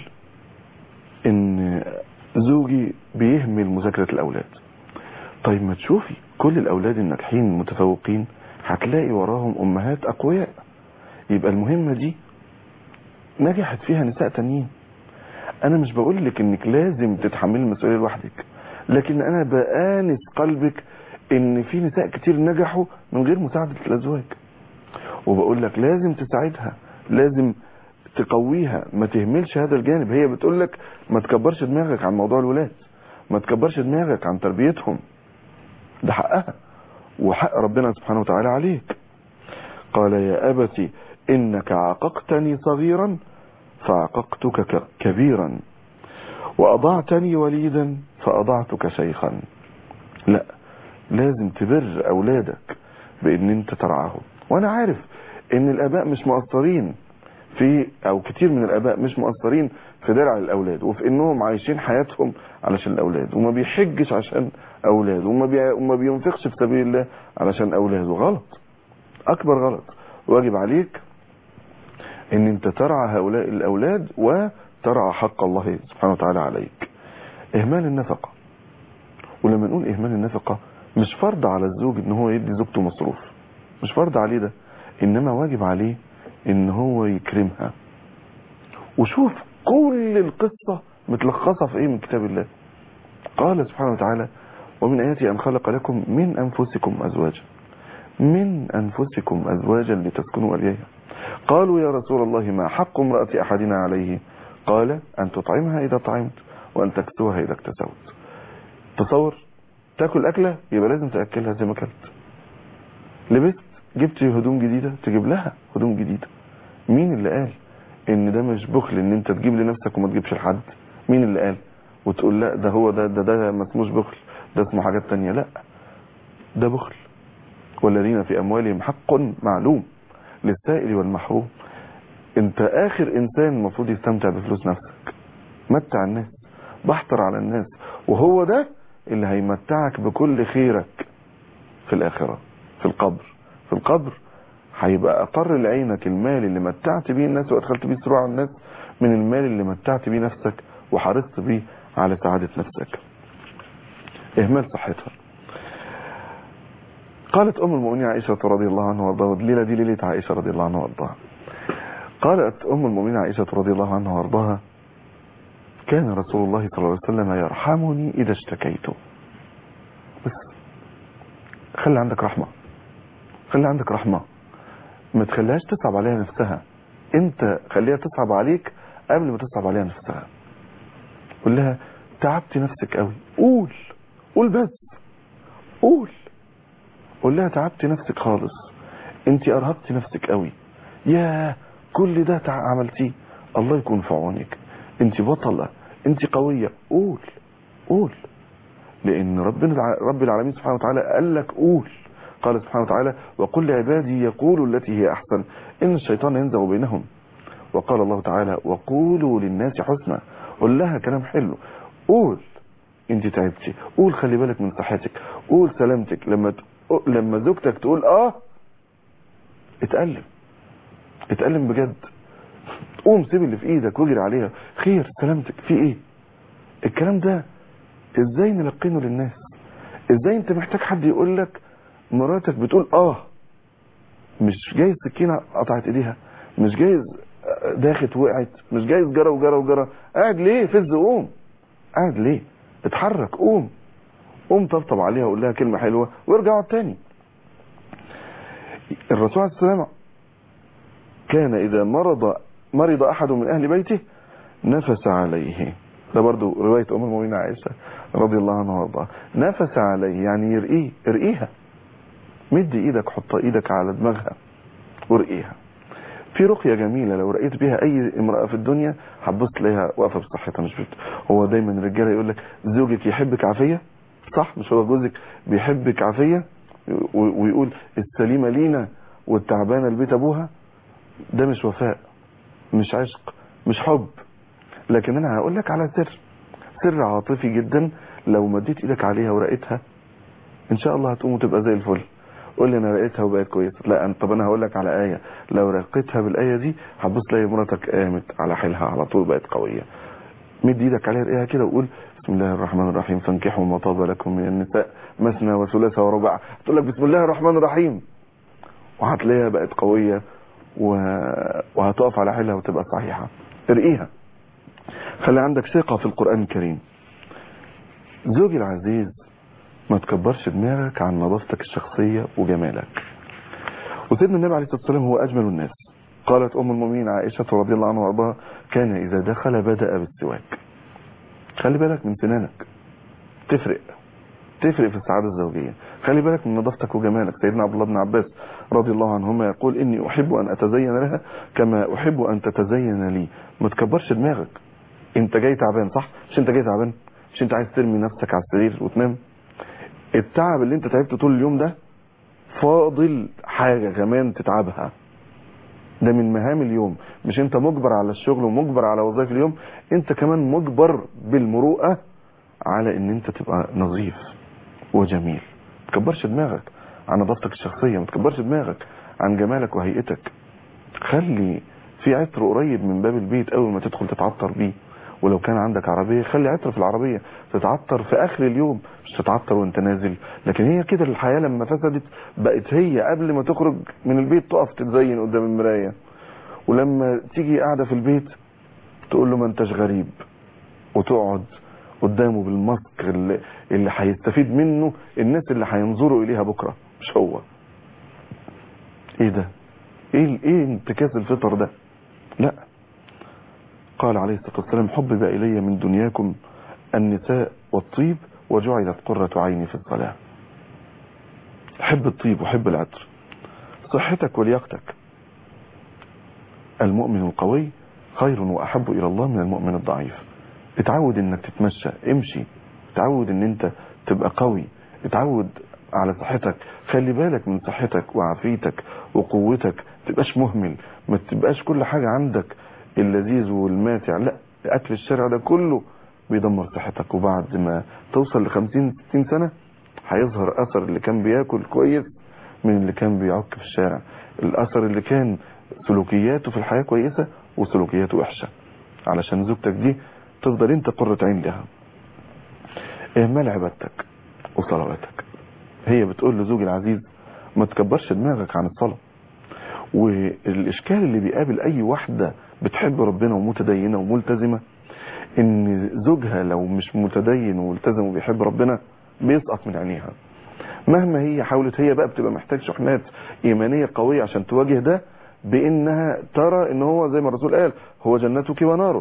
إن زوجي بيهمل مذاكرة الأولاد، طيب ما تشوفي كل الأولاد الناجحين المتفوقين هتلاقي وراهم أمهات أقوياء. يبقى المهمة دي نجحت فيها نساء تانيين. أنا مش بقول لك إنك لازم تتحملي المسؤولية لوحدك، لكن أنا بآنس قلبك إن في نساء كتير نجحوا من غير مساعدة الأزواج. وبقول لك لازم تساعدها، لازم تقويها، ما تهملش هذا الجانب. هي بتقول لك ما تكبرش دماغك عن موضوع الولاد، ما تكبرش دماغك عن تربيتهم، ده حقها وحق ربنا سبحانه وتعالى عليك. قال يا أبتي إنك عققتني صغيرا فعققتك كبيرا، وأضعتني وليدا فأضعتك شيخا. لا، لازم تبر أولادك بأن انت ترعاهم. وأنا عارف أن الآباء مش مقصرين في، أو كتير من الآباء مش مقصرين في درع الأولاد، وفي أنهم عايشين حياتهم علشان الأولاد، وما بيحجش عشان أولاد، وما, بي... وما بينفقش في سبيل الله علشان أولاد. وغلط، أكبر غلط. واجب عليك أن انت ترعى هؤلاء الأولاد وترعى حق الله سبحانه وتعالى عليك. إهمال النفقة، ولما نقول إهمال النفقة مش فرض على الزوج ان هو يدي زوجته مصروف، مش فرض عليه ده، انما واجب عليه ان هو يكرمها. وشوف كل القصة متلخصة في ايه من كتاب الله. قال سبحانه وتعالى ومن آياته أن خلق لكم من أنفسكم أزواجا، من أنفسكم أزواجا لتسكنوا إليها. قالوا يا رسول الله ما حق امرأة أحدنا عليه؟ قال أن تطعمها إذا طعمت وأن تكسوها إذا اكتسوت. تصور تاكل أكلة يبقى لازم تأكلها زي ما اكلت. لبست، جبت هدوم جديدة تجيب لها هدوم جديدة. مين اللي قال ان ده مش بخل ان انت تجيب لنفسك وما تجيبش لحد؟ مين اللي قال؟ وتقول لا ده هو ده ده ده ما اسموش بخل، ده اسمه حاجات تانية. لا، ده بخل. والذين في أموالهم حق معلوم للسائل والمحروم. انت آخر إنسان المفروض يستمتع بفلوس نفسك. متع الناس، بحتر على الناس، وهو ده اللي هيمتعك بكل خيرك في الآخرة. في القبر في القبر هيبقى أقر لعينك المال اللي متعت بيه الناس وأدخلت بيه سرور على الناس من المال اللي متعت بيه نفسك وحرصت بيه على سعادة نفسك. إهمال صحتها. قالت أم المؤمنين عائشة رضي الله عنها وارضاها، الليلة دي ليلة عائشة رضي الله عنها وارضاها. قالت أم المؤمنين عائشة رضي الله عنها وارضاها كان رسول الله صلى الله عليه وسلم يرحمني إذا اشتكيت. بس خلي عندك رحمة، خلي عندك رحمة، ما تخليهاش تصعب عليها نفسها. انت خليها تصعب عليك قبل ما تصعب عليها نفسها. قول لها تعبت نفسك قوي، قول قول بس قول قول لها تعبت نفسك خالص، انت ارهقت نفسك قوي، يا كل ده عملتيه، الله يكون في عونك، انت بطلة، انت قوية. قول قول لان ربنا رب العالمين سبحانه وتعالى قال لك قول. قال سبحانه وتعالى وقل لعبادي يقولوا التي هي احسن ان الشيطان ينزغ بينهم. وقال الله تعالى وقولوا للناس حسنا. قول لها كلام حلو. قول انت تعبتي، قول خلي بالك من صحتك، قول سلامتك. لما لما زوجتك تقول اه اتألم اتألم بجد، قوم سيب اللي في ايدك واجري عليها، خير سلامتك في ايه. الكلام ده ازاي نلقنه للناس؟ ازاي انت محتاج حد يقول لك مراتك بتقول اه، مش جايز سكينه قطعت ايديها، مش جايز داخت وقعت، مش جايز جرى وجرى وجرى، قاعد ليه فز قوم، قاعد ليه اتحرك، قوم قوم طبطب عليها وقول لها كلمه حلوه وارجع اقعد تاني. الرسول عليه السلام كان اذا مرض مرض احد من اهل بيته نفس عليه. ده برضو روايه ام المؤمنين عائشه رضي الله عنها وارضاها. نفس عليه يعني يرقيه، ارقيها، مد ايدك حط ايدك على دماغها وارقيها. في رقيه جميله لو رقيت بيها اي امراه في الدنيا هتبص تلاقيها واقفه بصحتها. مش بت... هو دايما الرجاله يقول لك زوجك يحبك عافيه، صح؟ مش هو جوزك بيحبك عافيه ويقول السليمه لينا والتعبانه لبيت ابوها؟ ده مش وفاء، مش عشق، مش حب. لكن انا هقول لك على سر سر عاطفي جدا، لو مديت ايدك عليها ورقتها ان شاء الله هتقوم وتبقى زي الفل. قول لي انا رقيتها وبقت كويسه. لا انت، طب انا هقول لك على ايه، لو رقيتها بالايه دي هتبص تلاقي مراتك قامت على حيلها على طول، بقت قويه. مد ايدك عليها ارقيها كده وقول بسم الله الرحمن الرحيم فانكحوا ما طاب لكم من النساء مثنى وثلاث ورباع. تقول لك بسم الله الرحمن الرحيم وهتلاقيها بقت قويه و... وهتقف على حيلها وتبقى صحيحه. ارقيها، خلي عندك ثقه في القران الكريم. زوجي العزيز ما تكبرش دماغك عن نظافتك الشخصيه وجمالك. وسيدنا النبي عليه الصلاه والسلام هو اجمل الناس. قالت ام المؤمنين عائشه رضي الله عنها وارضاها كان اذا دخل بدا بالسواك. خلي بالك من سنانك، تفرق تفرق في السعاده الزوجيه. خلي بالك من نظافتك وجمالك. سيدنا عبد الله بن عباس رضي الله عنهما يقول اني احب ان اتزين لها كما احب ان تتزين لي. ما تكبرش دماغك. انت جاي تعبان، صح؟ مش انت جاي تعبان؟ مش انت عايز ترمي نفسك على السرير وتنام؟ التعب اللي انت تعبته طول اليوم ده فاضل حاجه كمان تتعبها، ده من مهام اليوم. مش انت مجبر على الشغل ومجبر على وظائف اليوم، انت كمان مجبر بالمروءه على ان انت تبقى نظيف وجميل. ما تكبرش دماغك عن نظافتك الشخصيه، ما تكبرش دماغك عن جمالك وهيئتك. خلي في عطر قريب من باب البيت اول ما تدخل تتعطر بيه. ولو كان عندك عربيه خلي عطر في العربيه تتعطر في اخر اليوم، مش تتعطر وانت نازل. لكن هي كده الحياه لما فسدت بقت هي قبل ما تخرج من البيت تقف تتزين قدام المرايه، ولما تيجي قاعده في البيت تقول له ما انتش غريب، وتقعد قدامه بالماسك اللي, اللي هيستفيد منه الناس اللي هينظروا اليها بكره، مش هو. ايه ده؟ ايه ايه انتكاس الفطر ده؟ لا. قال عليه الصلاه والسلام حبب الي من دنياكم النساء والطيب وجعلت قرة عيني في الصلاة. حب الطيب وحب العطر. صحتك ولياقتك. المؤمن القوي خير واحب الى الله من المؤمن الضعيف. اتعود انك تتمشى، امشي، اتعود ان انت تبقى قوي، اتعود على صحتك. خلي بالك من صحتك وعافيتك وقوتك، ما تبقاش مهمل، ما تبقاش كل حاجة عندك اللذيذ والماتع. لا، اكل الشارع ده كله بيدمر صحتك. وبعد ما توصل لخمسين ستين سنة هيظهر اثر اللي كان بياكل كويس من اللي كان بيعك في الشارع. الاثر اللي كان سلوكياته في الحياة كويسة وسلوكياته وحشة، علشان زوجتك دي تفضل انت قرة عين لها. اهمال عبادتك وصلواتك. هي بتقول لزوجي العزيز ما تكبرش دماغك عن الصلاة. والاشكال اللي بيقابل اي واحدة بتحب ربنا ومتدينة وملتزمة ان زوجها لو مش متدين وملتزم وبيحب ربنا بيسقط من عينيها. مهما هي حاولت، هي بقى بتبقى محتاج شحنات ايمانية قوية عشان تواجه ده، بانها ترى ان هو زي ما الرسول قال هو جنتك ونارك.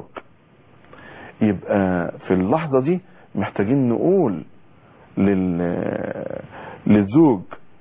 يبقى في اللحظة دي محتاجين نقول لل... للزوج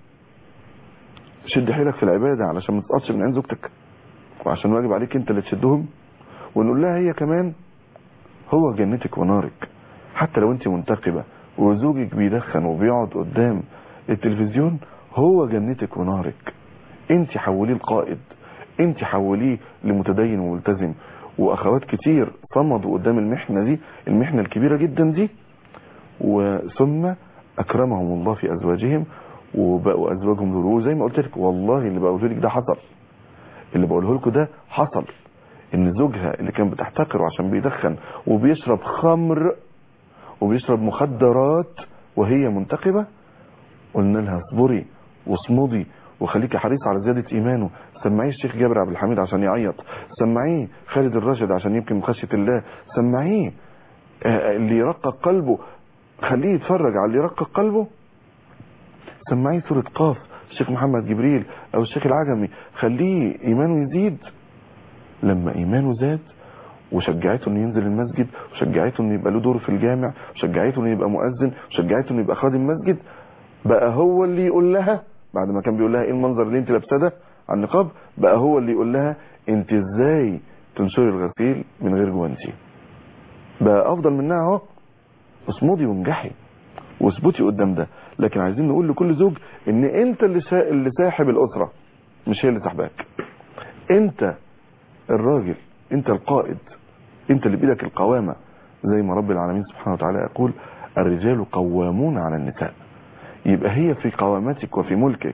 شد حيلك في العبادة علشان ما تسقطش من عين زوجتك، وعشان واجب عليك انت اللي تشدهم. ونقول لها هي كمان هو جنتك ونارك، حتى لو انت منتقبة وزوجك بيدخن وبيقعد قدام التلفزيون، هو جنتك ونارك. انت حوليه القائد، انت حوليه لمتدين وملتزم. واخوات كتير صمدوا قدام المحنة دي، المحنة الكبيرة جدا دي، وثم اكرمهم الله في ازواجهم وبقوا ازواجهم دول. زي ما قلت لك والله اللي بقوله لك ده حصل، اللي بقوله لكم ده حصل. ان زوجها اللي كان بتحتقره عشان بيدخن وبيشرب خمر وبيشرب مخدرات وهي منتقبة، قلنا لها اصبري واصمدي وخليكي حريصة على زيادة ايمانه. سمعيه الشيخ جابر عبد الحميد عشان يعيط، سمعيه خالد الراشد عشان يمكن من خشية الله، سمعيه اللي يرقق قلبه خليه يتفرج على اللي يرقق قلبه، سمعيه سورة قاف الشيخ محمد جبريل او الشيخ العجمي خليه ايمانه يزيد. لما ايمانه زاد وشجعته انه ينزل المسجد، وشجعته انه يبقى له دور في الجامع، وشجعته انه يبقى مؤذن، وشجعته انه يبقى خادم مسجد، بقى هو اللي يقول لها بعد ما كان بيقول لها ايه المنظر اللي انت لابسه ده على النقاب، بقى هو اللي يقول لها انت ازاي تنشري الغسيل من غير جوانتي. بقى افضل منها اهو. اصمدي وانجحي واثبتي قدام ده. لكن عايزين نقول لكل زوج ان انت اللي شا... اللي ساحب الاسره، مش هي اللي ساحباك. انت الراجل، انت القائد، انت اللي بايدك القوامه. زي ما رب العالمين سبحانه وتعالى يقول الرجال قوامون على النساء. يبقى هي في قوامتك وفي ملكك.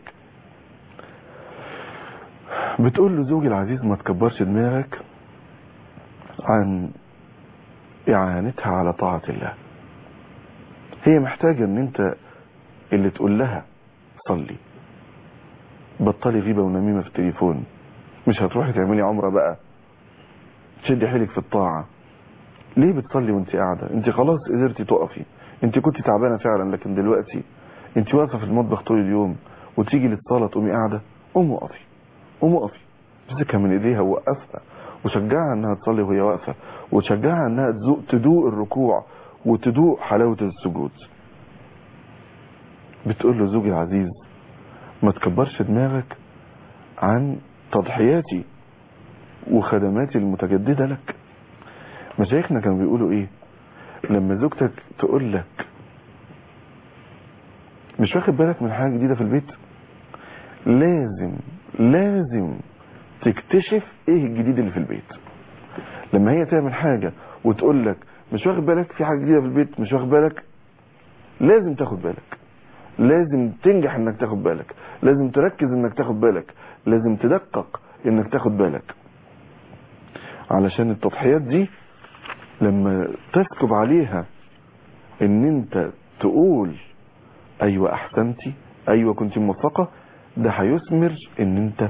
بتقول له زوجي العزيز ما تكبرش دماغك عن اعانتها على طاعة الله. هي محتاجة ان انت اللي تقول لها صلي، بطلي غيبة ونميمة في التليفون، مش هتروحي تعملي عمرة بقى، تشدي حيلك في الطاعة. ليه بتصلي وانت قاعدة؟ انت خلاص قدرتي تقفي، انت كنت تعبانة فعلا، لكن دلوقتي انت واقفة في المطبخ طول اليوم وتيجي للصلاة تقومي قاعدة. قومي وقفي، قومي وقفي، امسكها من ايديها ووقفها، وشجعها انها تصلي وهي واقفة، وشجعها انها تذوق تدوق الركوع وتدوق حلاوة السجود. بتقول له زوجي العزيز ما تكبرش دماغك عن تضحياتي وخدماتي المتجددة لك. مشايخنا كانوا بيقولوا ايه لما زوجتك تقول لك مش واخد بالك من حاجة جديدة في البيت، لازم لازم تكتشف ايه الجديد اللي في البيت. لما هي تعمل حاجة وتقول لك مش واخد بالك في حاجة جديدة في البيت، مش واخد بالك، لازم تاخد بالك، لازم تنجح انك تاخد بالك، لازم تركز انك تاخد بالك، لازم تدقق انك تاخد بالك. علشان التضحيات دي لما تسكب عليها ان انت تقول ايوه احسنتي، ايوه كنت موفقة، ده هيثمر ان انت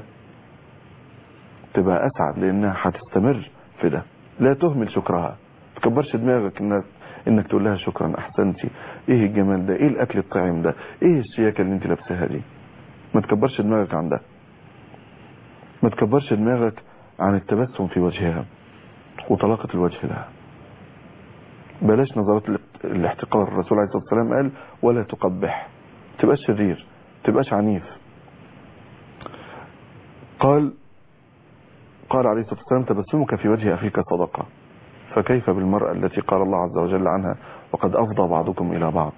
تبقى اسعد، لانها هتستمر في ده. لا تهمل شكرها، ما تكبرش دماغك انك انك تقول لها شكرا احسنتي، ايه الجمال ده، ايه الاكل الطعم ده، ايه الشياكه اللي انت لابساها دي. ما تكبرش دماغك عن ده. ما تكبرش دماغك عن التبسم في وجهها وطلاقة الوجه لها. بلاش نظرات الاحتقار. الرسول عليه الصلاة والسلام قال ولا تقبح، تبقاش شرير، تبقاش عنيف. قال قال عليه الصلاة والسلام تبسمك في وجه أخيك صدقة، فكيف بالمرأة التي قال الله عز وجل عنها وقد أفضى بعضكم إلى بعض.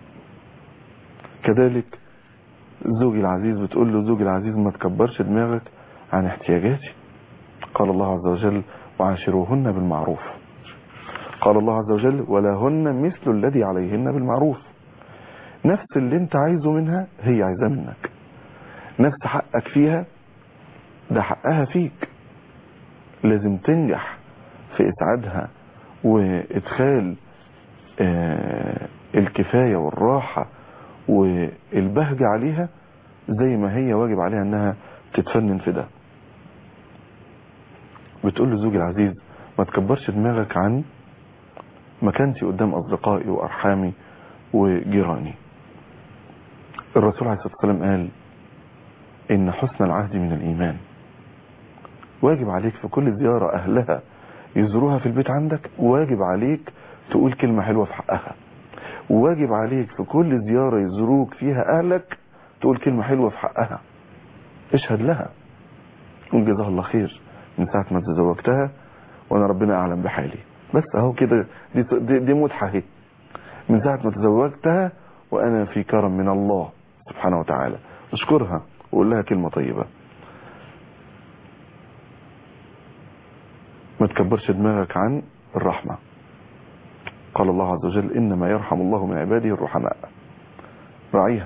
كذلك زوجي العزيز بتقول له زوجي العزيز ما تكبرش دماغك عن احتياجاتي. قال الله عز وجل وعاشروهن بالمعروف. قال الله عز وجل ولهن مثل الذي عليهن بالمعروف. نفس اللي انت عايزه منها هي عايزاه منك، نفس حقك فيها ده حقها فيك. لازم تنجح في اسعادها وادخال آه الكفاية والراحة والبهجة عليها زي ما هي واجب عليها انها تتفنن في ده. بتقول له زوجي العزيز ما تكبرش دماغك عن مكانتي قدام اصدقائي وارحامي وجيراني. الرسول عليه الصلاة والسلام قال ان حسن العهد من الايمان. واجب عليك في كل زيارة اهلها يزوروها في البيت عندك، واجب عليك تقول كلمة حلوة في حقها. واجب عليك في كل زيارة يزوروك فيها اهلك تقول كلمة حلوة في حقها، اشهد لها، قول جزاها الله خير من ساعة ما تزوجتها وانا ربنا اعلم بحالي. بس اهو كده، دي, دي, دي مدحة اهي. من ساعة ما تزوجتها وأنا في كرم من الله سبحانه وتعالى. اشكرها وقول لها كلمة طيبة. ما تكبرش دماغك عن الرحمة. قال الله عز وجل إنما يرحم الله من عباده الرحماء. راعيها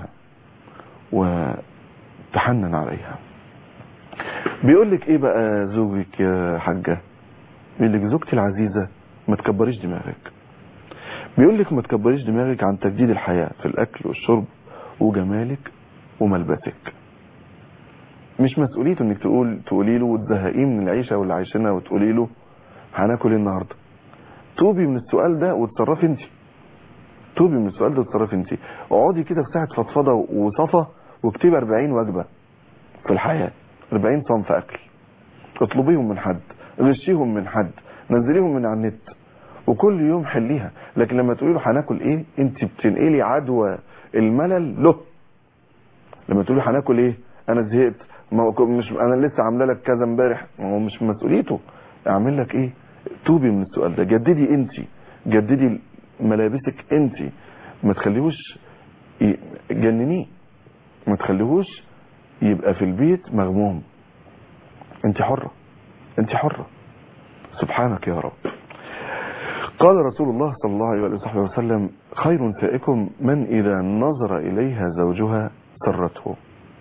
وتحنن عليها. بيقول لك ايه بقى زوجك يا حاجة؟ بيقول لك زوجتي العزيزة ما تكبريش دماغك. بيقول لك ما تكبريش دماغك عن تجديد الحياة في الأكل والشرب وجمالك وملبسك. مش مسؤوليته انك تقول تقولي له وتزهقيه من العيشة واللي عايشينها وتقولي له هناكل ايه النهارده. توبي من السؤال ده وتصرفي انت. توبي من السؤال ده وتصرفي انت. اقعدي كده في ساعة فضفضة وصفة واكتبي أربعين وجبة في الحياة، أربعين صنف اكل، اطلبيهم من حد، غشيهم من حد، نزليهم من على النت، وكل يوم حليها. لكن لما تقولي له هناكل ايه انت بتنقلي عدوى الملل له. لما تقولي له هناكل ايه انا زهقت، ما هو مش انا لسه عامله لك كذا امبارح، ما هو مش مسؤوليته اعمل لك ايه. توبي من السؤال ده. جددي انت، جددي ملابسك انت. ما تخليهوش جننيه، ما تخليهوش يبقى في البيت مغموم. انت حرة، انت حرة. سبحانك يا رب. قال رسول الله صلى الله عليه وصحبه وسلم خير نسائكم من إذا نظر إليها زوجها سرته.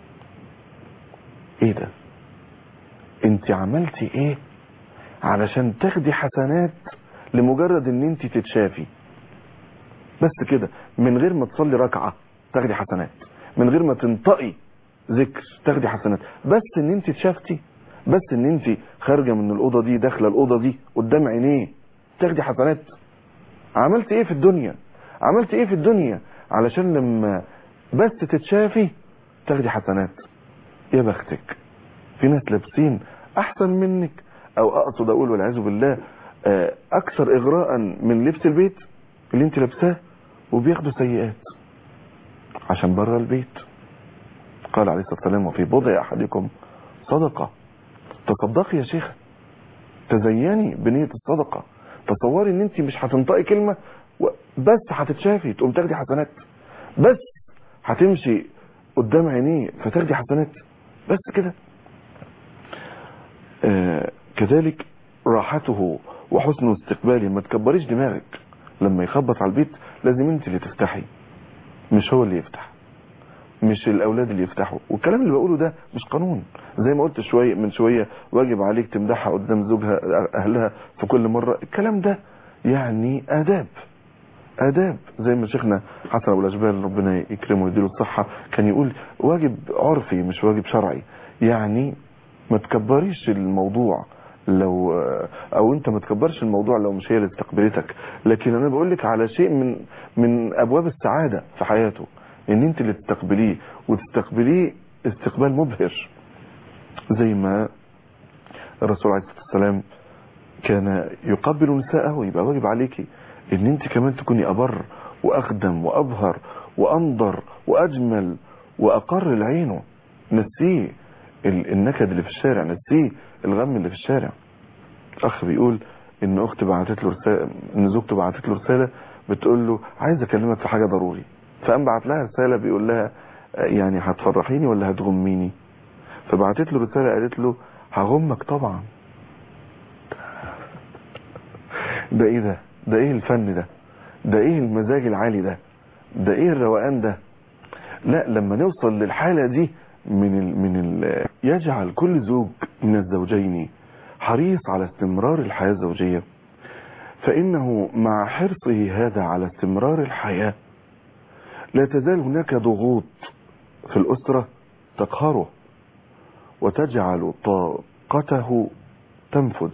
ايه ده؟ انت عملتي ايه علشان تاخدي حسنات لمجرد ان انت تتشافي بس كده، من غير ما تصلي ركعة تاخدي حسنات، من غير ما تنطقي ذكر تاخدي حسنات، بس ان انت اتشافتي، بس ان انت خارجة من الأوضة دي داخلة الأوضة دي قدام عينيه تاخدي حسنات. عملت ايه في الدنيا؟ عملت ايه في الدنيا علشان لما بس تتشافي تاخدي حسنات؟ يا بختك. في ناس لابسين احسن منك، او اقصد اقول والعياذ بالله اكثر اغراء من لبس البيت اللي انت لابساه، وبياخدوا سيئات عشان بره البيت. قال عليه الصلاة والسلام وفي بضع احدكم صدقة. تصدقي يا شيخ، تزيني بنية الصدقة. تصوري ان انت مش هتنطقي كلمة بس هتتشافي تقوم تاخدي حسنات، بس هتمشي قدام عينيه فتاخدي حسنات بس كده. آه كذلك راحته وحسن استقباله. ما تكبريش دماغك. لما يخبط على البيت لازم انت اللي تفتحي، مش هو اللي يفتح، مش الاولاد اللي يفتحوا. والكلام اللي بقوله ده مش قانون. زي ما قلت شويه من شويه واجب عليك تمدحها قدام زوجها اهلها في كل مره. الكلام ده يعني آداب، آداب. زي ما شيخنا حسن ابو الاشبال ربنا يكرمه ويديله الصحه كان يقول واجب عرفي مش واجب شرعي. يعني ما تكبريش الموضوع لو او انت ما تكبرش الموضوع لو مش هي اللي استقبلتك، لكن انا بقول لك على شيء من من ابواب السعاده في حياته ان انت اللي تستقبليه وتستقبليه استقبال مبهر. زي ما الرسول عليه الصلاه والسلام كان يقبل نساءه، يبقى واجب عليكي ان انت كمان تكوني ابر واخدم وابهر وانظر واجمل واقر العين. نسيه النكد اللي في الشارع، نسيه الغم اللي في الشارع. اخ بيقول ان اخت بعتت له رساله، ان زوجته بعتت له رساله بتقول له عايز اكلمك في حاجه ضروري، فقام بعت لها رساله بيقول لها يعني هتفرحيني ولا هتغميني؟ فبعتت له رساله قالت له هغمك طبعا. ده ايه ده؟ ده ايه الفن ده؟ ده ايه المزاج العالي ده؟ ده ايه الروقان ده؟ لا، لما نوصل للحاله دي من ال من ال يجعل كل زوج من الزوجين حريص على استمرار الحياه الزوجيه، فانه مع حرصه هذا على استمرار الحياه لا تزال هناك ضغوط في الاسره تقهره وتجعل طاقته تنفذ.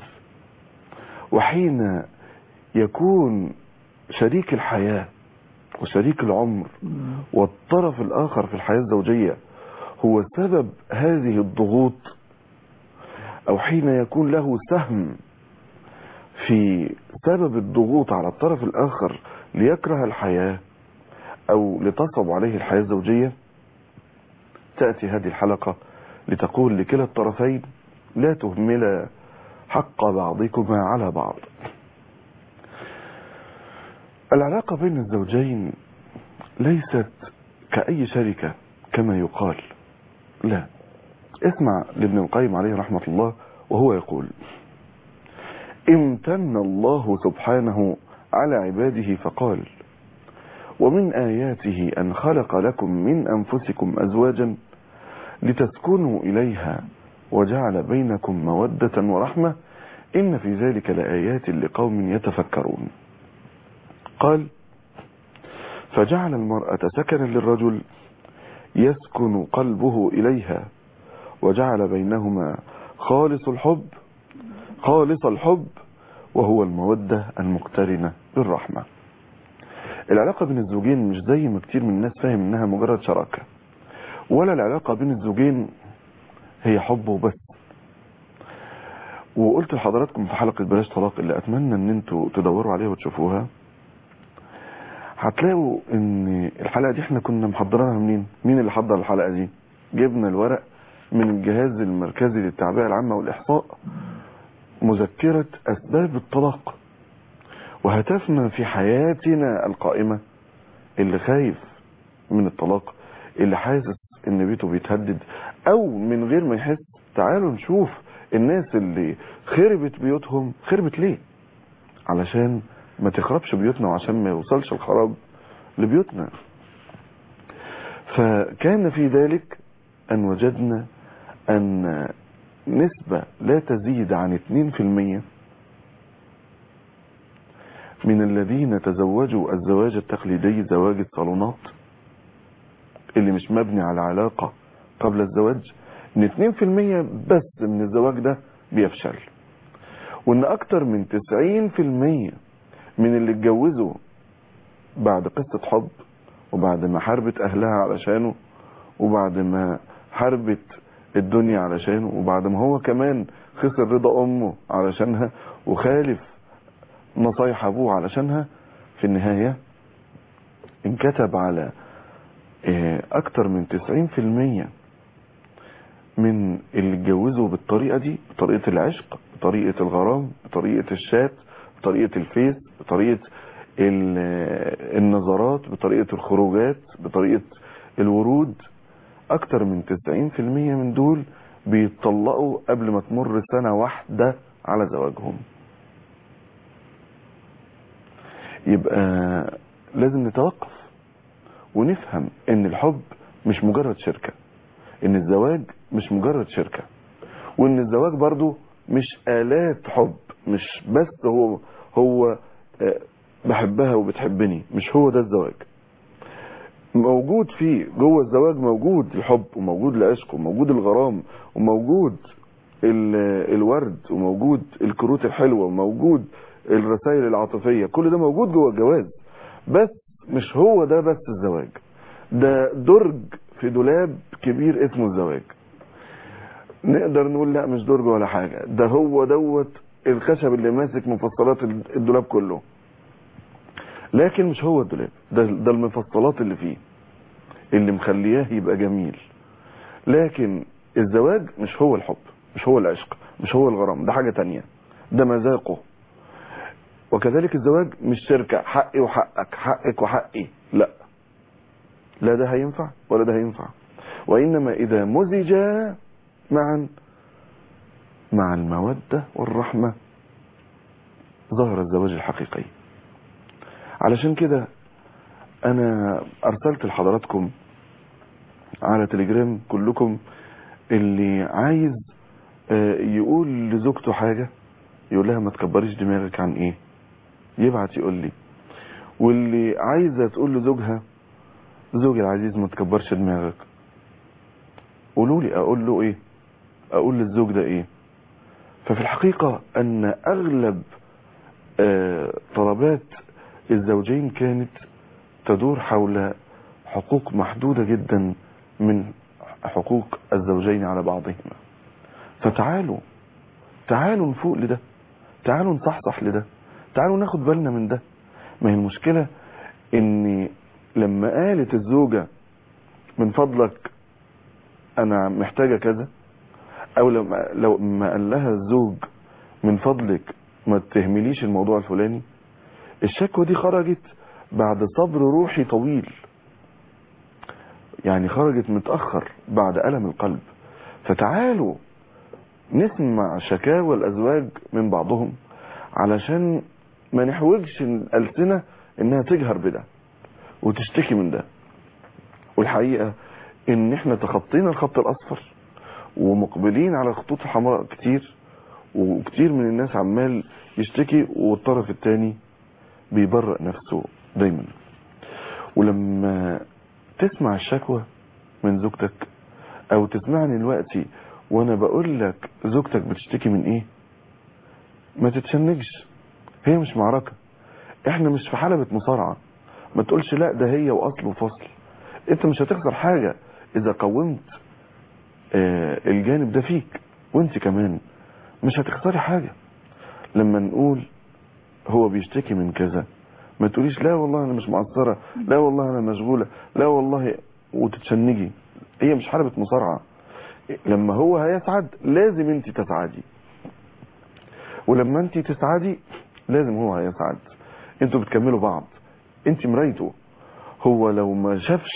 وحين يكون شريك الحياة وشريك العمر والطرف الآخر في الحياة الزوجية هو سبب هذه الضغوط، أو حين يكون له سهم في سبب الضغوط على الطرف الآخر ليكره الحياة أو لتصعب عليه الحياة الزوجية، تأتي هذه الحلقة لتقول لكلا الطرفين لا تهمل حق بعضكما على بعض. العلاقة بين الزوجين ليست كأي شركة كما يقال، لا. اسمع لابن القيم عليه رحمة الله وهو يقول: امتن الله سبحانه على عباده فقال: ومن آياته أن خلق لكم من أنفسكم أزواجا لتسكنوا إليها وجعل بينكم مودة ورحمة إن في ذلك لآيات لقوم يتفكرون. قال: فجعل المرأة سكنا للرجل يسكن قلبه إليها وجعل بينهما خالص الحب خالص الحب وهو المودة المقترنة بالرحمة. العلاقة بين الزوجين مش زي ما كتير من الناس فاهم انها مجرد شراكة، ولا العلاقة بين الزوجين هي حب وبس. وقلت لحضراتكم في حلقة بلاش طلاق اللي اتمنى ان انتوا تدوروا عليها وتشوفوها، هتلاقوا ان الحلقة دي احنا كنا محضرينها منين؟ مين اللي حضر الحلقة دي؟ جبنا الورق من الجهاز المركزي للتعبئة العامة والإحصاء، مذكرة أسباب الطلاق. وهدفنا في حياتنا القائمة، اللي خايف من الطلاق، اللي حاسس ان بيته بيتهدد، او من غير ما يحس، تعالوا نشوف الناس اللي خربت بيوتهم خربت ليه، علشان ما تخربش بيوتنا وعشان ما يوصلش الخراب لبيوتنا. فكان في ذلك أن وجدنا أن نسبة لا تزيد عن اثنين في المية من الذين تزوجوا الزواج التقليدي، زواج الصالونات اللي مش مبني على علاقة قبل الزواج، ان اثنين في المية بس من الزواج ده بيفشل، وان اكتر من تسعين في المية من اللي اتجوزوا بعد قصة حب، وبعد ما حاربت اهلها علشانه، وبعد ما حاربت الدنيا علشانه، وبعد ما هو كمان خسر رضا امه علشانها وخالف نصايح ابوه علشانها، في النهاية انكتب على اكتر من تسعين في المية من اللي اتجوزوا بالطريقة دي، بطريقة العشق، بطريقة الغرام، بطريقة الشات، بطريقة الفيس، بطريقة النظرات، بطريقة الخروجات، بطريقة الورود. اكتر من تسعين في المية من دول بيتطلقوا قبل ما تمر سنة واحدة على زواجهم. يبقى لازم نتوقف ونفهم ان الحب مش مجرد شركة، ان الزواج مش مجرد شركة، وان الزواج برضو مش آلات حب، مش بس هو هو بحبها وبتحبني، مش هو ده الزواج. موجود فيه جوه الزواج، موجود الحب وموجود العشق وموجود الغرام وموجود الورد وموجود الكروت الحلوة وموجود الرسائل العاطفية، كل ده موجود جوه الجواز، بس مش هو ده بس الزواج. ده درج في دولاب كبير اسمه الزواج. نقدر نقول لا مش درج ولا حاجة، ده هو دوت الخشب اللي ماسك مفصلات الدولاب كله، لكن مش هو الدولاب ده, ده المفصلات اللي فيه اللي مخلياه يبقى جميل. لكن الزواج مش هو الحب، مش هو العشق، مش هو الغرام، ده حاجة تانية، ده مذاقه. وكذلك الزواج مش شركة حقي وحقك، حقك وحقي، لا لا ده هينفع ولا ده هينفع. وإنما إذا مزجا معا مع المودة والرحمة ظهر الزواج الحقيقي. علشان كده أنا أرسلت لحضراتكم على تليجرام كلكم اللي عايز يقول لزوجته حاجة يقول لها ما تكبريش دماغك عن ايه، يبعت يقول لي. واللي عايزة تقول لزوجها زوجي العزيز ما تكبرش دماغك، قولوا لي اقول له ايه، اقول للزوج ده ايه. ففي الحقيقة ان اغلب آه طلبات الزوجين كانت تدور حول حقوق محدودة جدا من حقوق الزوجين على بعضهما. فتعالوا تعالوا نفوق لده، تعالوا نصحصح لده، تعالوا ناخد بالنا من ده. ما هي المشكلة ان لما قالت الزوجة من فضلك انا محتاجة كذا، او لما لو ما قال لها الزوج من فضلك ما تهمليش الموضوع الفلاني، الشكوى دي خرجت بعد صبر روحي طويل، يعني خرجت متأخر بعد ألم القلب. فتعالوا نسمع شكاوى الأزواج من بعضهم علشان ما نحوجش الألسنة إنها تجهر بده وتشتكي من ده. والحقيقة إن إحنا تخطينا الخط الأصفر ومقبلين على الخطوط الحمراء كتير، وكتير من الناس عمال يشتكي والطرف التاني بيبرئ نفسه دايما. ولما تسمع الشكوى من زوجتك او تسمعني دلوقتي وانا بقول لك زوجتك بتشتكي من ايه، ما تتشنجش، هي مش معركة، احنا مش في حلبة مصارعة. ما تقولش لا ده هي واصل وفصل. انت مش هتخسر حاجة اذا قومت آه الجانب ده فيك، وانت كمان مش هتخسري حاجة لما نقول هو بيشتكي من كذا. ما تقوليش لا والله انا مش مقصرة، لا والله انا مشغولة، لا والله، وتتشنجي. هي مش حلبة مصارعة. لما هو هيسعد لازم انت تسعدي، ولما انت تسعدي لازم هو هيسعد. انتوا بتكملوا بعض، انت مرايته. هو لو ما شافش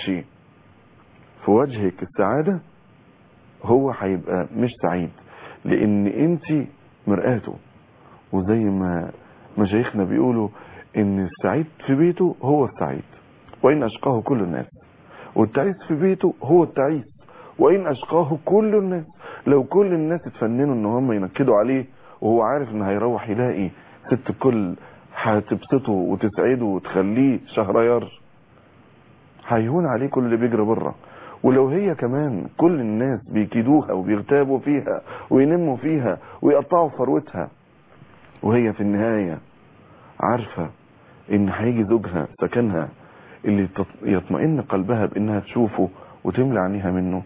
في وجهك السعادة هو هيبقى مش سعيد، لان انت مرآته. وزي ما مشايخنا بيقولوا ان السعيد في بيته هو السعيد وان اشقاه كل الناس، والتعيس في بيته هو التعيس وان اشقاه كل الناس. لو كل الناس اتفننوا ان هم ينكدوا عليه وهو عارف ان هيروح يلاقي ست الكل هتبسطه وتسعده وتخليه شهريار، هيهون عليه كل اللي بيجري بره. ولو هي كمان كل الناس بيكيدوها وبيغتابوا فيها وينموا فيها ويقطعوا ثروتها، وهي في النهاية عارفة ان هيجي زوجها سكنها اللي يطمئن قلبها بانها تشوفه وتملى عينيها منه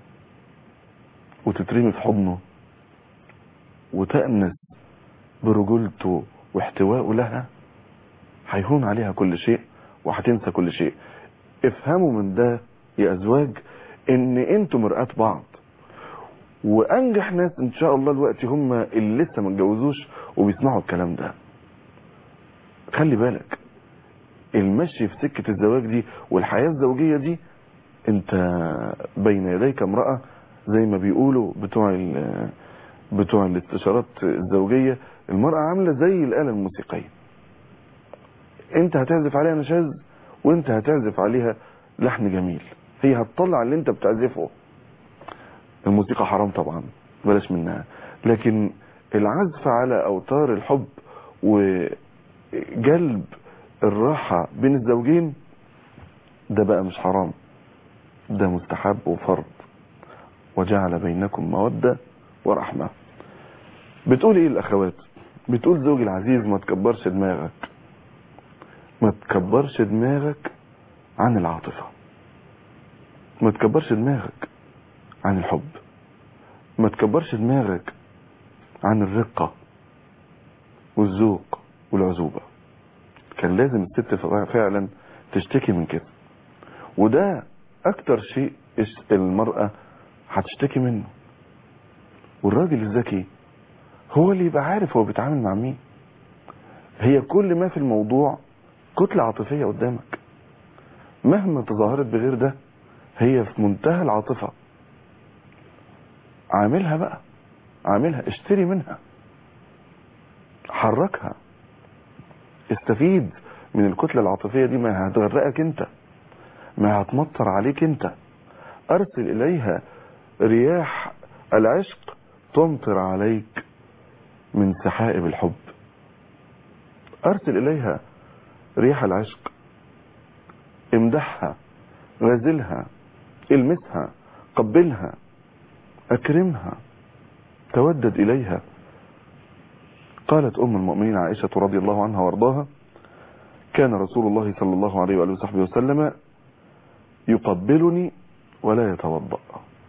وتترمي في حضنه وتأنس برجولته واحتوائه لها، هيهون عليها كل شيء وهتنسى كل شيء. افهموا من ده يا ازواج ان انتوا مرآة بعض. وانجح ناس ان شاء الله الوقت هم اللي لسه ما اتجوزوش وبيسمعوا الكلام ده. خلي بالك المشي في سكة الزواج دي والحياة الزوجية دي، انت بين يديك امرأة زي ما بيقولوا بتوع بتوع الاستشارات الزوجية، المرأة عاملة زي الآلة الموسيقية. انت هتعزف عليها نشاز وانت هتعزف عليها لحن جميل، هي هتطلع اللي انت بتعزفه. الموسيقى حرام طبعا بلاش منها، لكن العزف على اوتار الحب وجلب الراحة بين الزوجين ده بقى مش حرام، ده مستحب وفرض. وجعل بينكم مودة ورحمة. بتقول ايه الاخوات؟ بتقول زوجي العزيز ما تكبرش دماغك، ما تكبرش دماغك عن العاطفة، ما تكبرش دماغك عن الحب، ما تكبرش دماغك عن الرقة والذوق والعزوبة. كان لازم الست فعلا تشتكي من كده، وده اكتر شيء المرأة هتشتكي منه. والراجل الذكي هو اللي يبقى عارف هو بيتعامل مع مين. هي كل ما في الموضوع كتلة عاطفية قدامك، مهما تظاهرت بغير ده هي في منتهى العاطفة. عاملها بقى، عاملها، اشتري منها، حركها، استفيد من الكتلة العاطفية دي. ما هتغرقك انت، ما هتمطر عليك انت. ارسل اليها رياح العشق تمطر عليك من سحائب الحب. ارسل اليها رياح العشق، امدحها، غازلها، المسها، قبلها، اكرمها، تودد اليها. قالت ام المؤمنين عائشة رضي الله عنها وارضاها: كان رسول الله صلى الله عليه وآله وصحبه وسلم يقبلني ولا يتوضأ.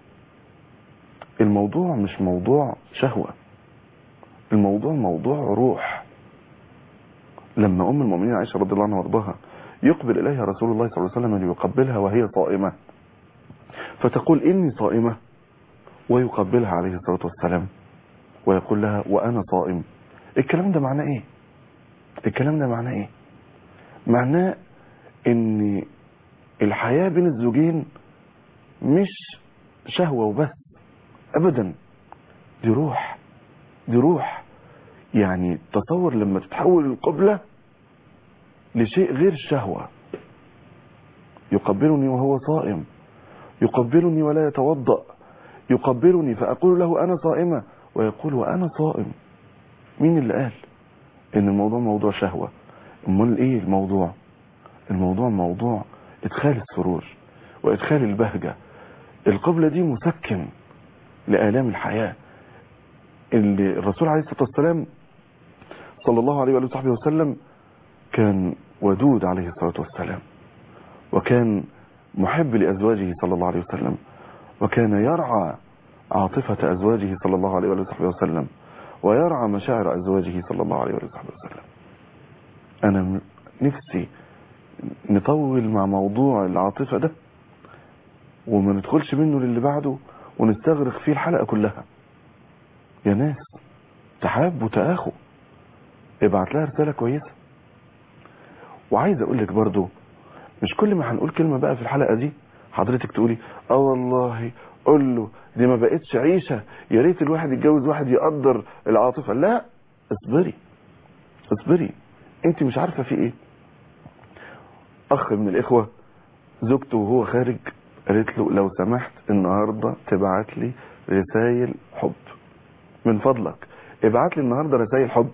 الموضوع مش موضوع شهوة، الموضوع موضوع روح. لما ام المؤمنين عائشة رضي الله عنها وارضاها يقبل اليها رسول الله صلى الله عليه وسلم ليقبلها وهي صائمة، فتقول اني صائمة، ويقبلها عليه الصلاة والسلام ويقول لها وانا صائم. الكلام ده معناه ايه؟ الكلام ده معناه ايه؟ معناه ان الحياة بين الزوجين مش شهوة وبس ابدا، دي روح، دي روح. يعني تصور لما تتحول القبلة لشيء غير الشهوة، يقبلني وهو صائم، يقبلني ولا يتوضأ، يقبلني فأقول له أنا صائمة ويقول وأنا صائم. مين اللي قال ان الموضوع موضوع شهوة؟ امال ايه الموضوع؟ الموضوع موضوع ادخال السرور وادخال البهجة. القبلة دي مسكن لآلام الحياة. اللي الرسول عليه الصلاة والسلام صلى الله عليه وآله وسلم كان ودود عليه الصلاة والسلام، وكان محب لأزواجه صلى الله عليه وسلم، وكان يرعى عاطفة أزواجه صلى الله عليه وآله وسلم، ويرعى مشاعر أزواجه صلى الله عليه وآله وسلم. أنا نفسي نطول مع موضوع العاطفة ده وما ندخلش منه للي بعده ونستغرق فيه الحلقة كلها. يا ناس تحاب وتآخوا، ابعت لها رسالة كويسة. وعايز اقول لك برضو مش كل ما هنقول كلمة بقى في الحلقة دي حضرتك تقولي اه والله قول له دي ما بقتش عيشة، يا ريت الواحد يتجوز واحد يقدر العاطفة. لا، اصبري اصبري، انت مش عارفة في ايه. اخ من الاخوة زوجته وهو خارج قالت له لو سمحت النهاردة تبعت لي رسائل حب، من فضلك ابعت لي النهاردة رسائل حب.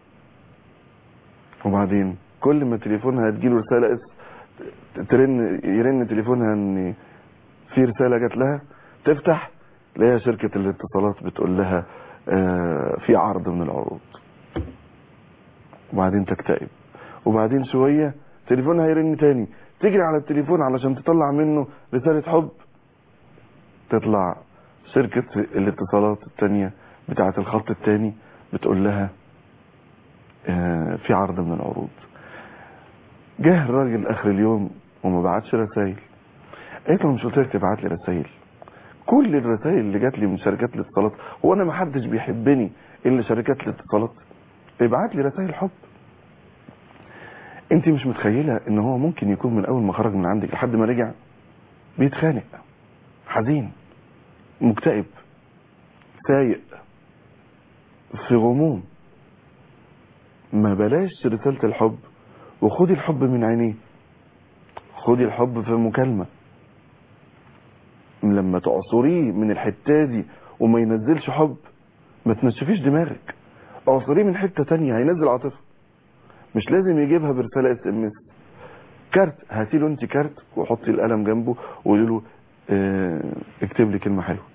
وبعدين كل ما تليفونها تجيله رسالة اس ترن يرن تليفونها ان في رسالة جات لها، تفتح تلاقيها شركة الاتصالات بتقول لها آه في عرض من العروض. وبعدين تكتئب، وبعدين شوية تليفونها يرن تاني، تجري على التليفون علشان تطلع منه رسالة حب، تطلع شركة الاتصالات التانية بتاعة الخط التاني بتقول لها آه في عرض من العروض. جه الراجل اخر اليوم وما بعتش رسائل. قلت له مش قلت لك تبعت لي رسائل؟ كل الرسائل اللي جات لي من شركات الاتصالات، هو انا ما حدش بيحبني الا شركات الاتصالات؟ ابعت لي رسائل حب. انت مش متخيله ان هو ممكن يكون من اول ما خرج من عندك لحد ما رجع بيتخانق، حزين، مكتئب، سايق، في غموم. ما بلاش رسالة الحب، وخدي الحب من عينيه، خدي الحب في مكالمة. لما تعصريه من الحتة دي وما ينزلش حب ما تنشفيش دماغك، اعصريه من حتة تانية هينزل عاطفة. مش لازم يجيبها برسالة اس ام اس، كارت، هاتي له انت كارت وحطي القلم جنبه وقولي له اه اكتب لي كلمة حلوة.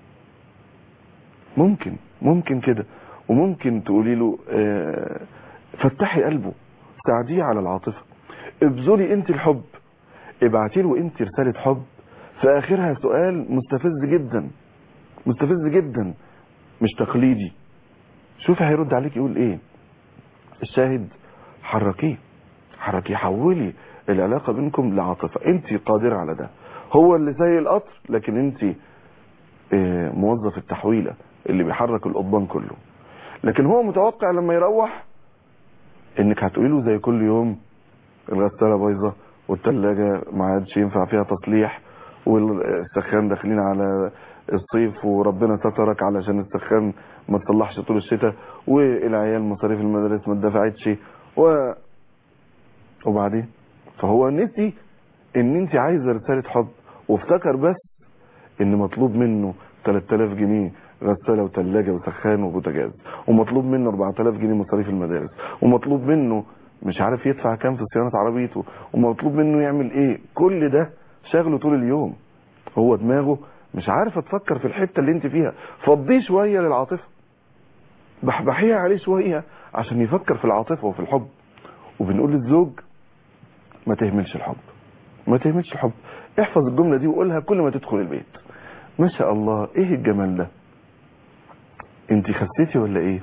ممكن ممكن كده، وممكن تقولي له اه فتحي قلبه، ساعديه على العاطفة، ابذلي انت الحب، ابعتي له انت رسالة حب في اخرها سؤال مستفز جدا، مستفز جدا مش تقليدي. شوفي هيرد عليك يقول ايه. الشاهد حركيه، حركيه، حولي العلاقة بينكم لعاطفة. انت قادرة على ده، هو اللي زي القطر لكن انت اه موظف التحويلة اللي بيحرك القضبان كله. لكن هو متوقع لما يروح انك هتقولي له زي كل يوم الغسالة بايظة والثلاجة ما عادش ينفع فيها تصليح والسخان داخلين على الصيف وربنا سترك علشان السخان ما تصلحش طول الشتاء والعيال مصاريف المدارس ما اتدفعتش و... وبعدين فهو نسي ان انت عايزه رسالة حب، وافتكر بس ان مطلوب منه ثلاثة آلاف جنيه غسالة وثلاجة وسخان وبوتاجاز، ومطلوب منه أربعة آلاف جنيه مصاريف المدارس، ومطلوب منه مش عارف يدفع كام في صيانة عربيته، ومطلوب منه يعمل ايه. كل ده شغله طول اليوم، هو دماغه مش عارفة تفكر في الحتة اللي انت فيها. فضيه شوية للعاطفة، بحبحيها عليه شوية عشان يفكر في العاطفة وفي الحب. وبنقول للزوج ما تهملش الحب، ما تهملش الحب. احفظ الجملة دي وقولها كل ما تدخل البيت. ما شاء الله ايه الجمال ده، انت خسيتي ولا ايه؟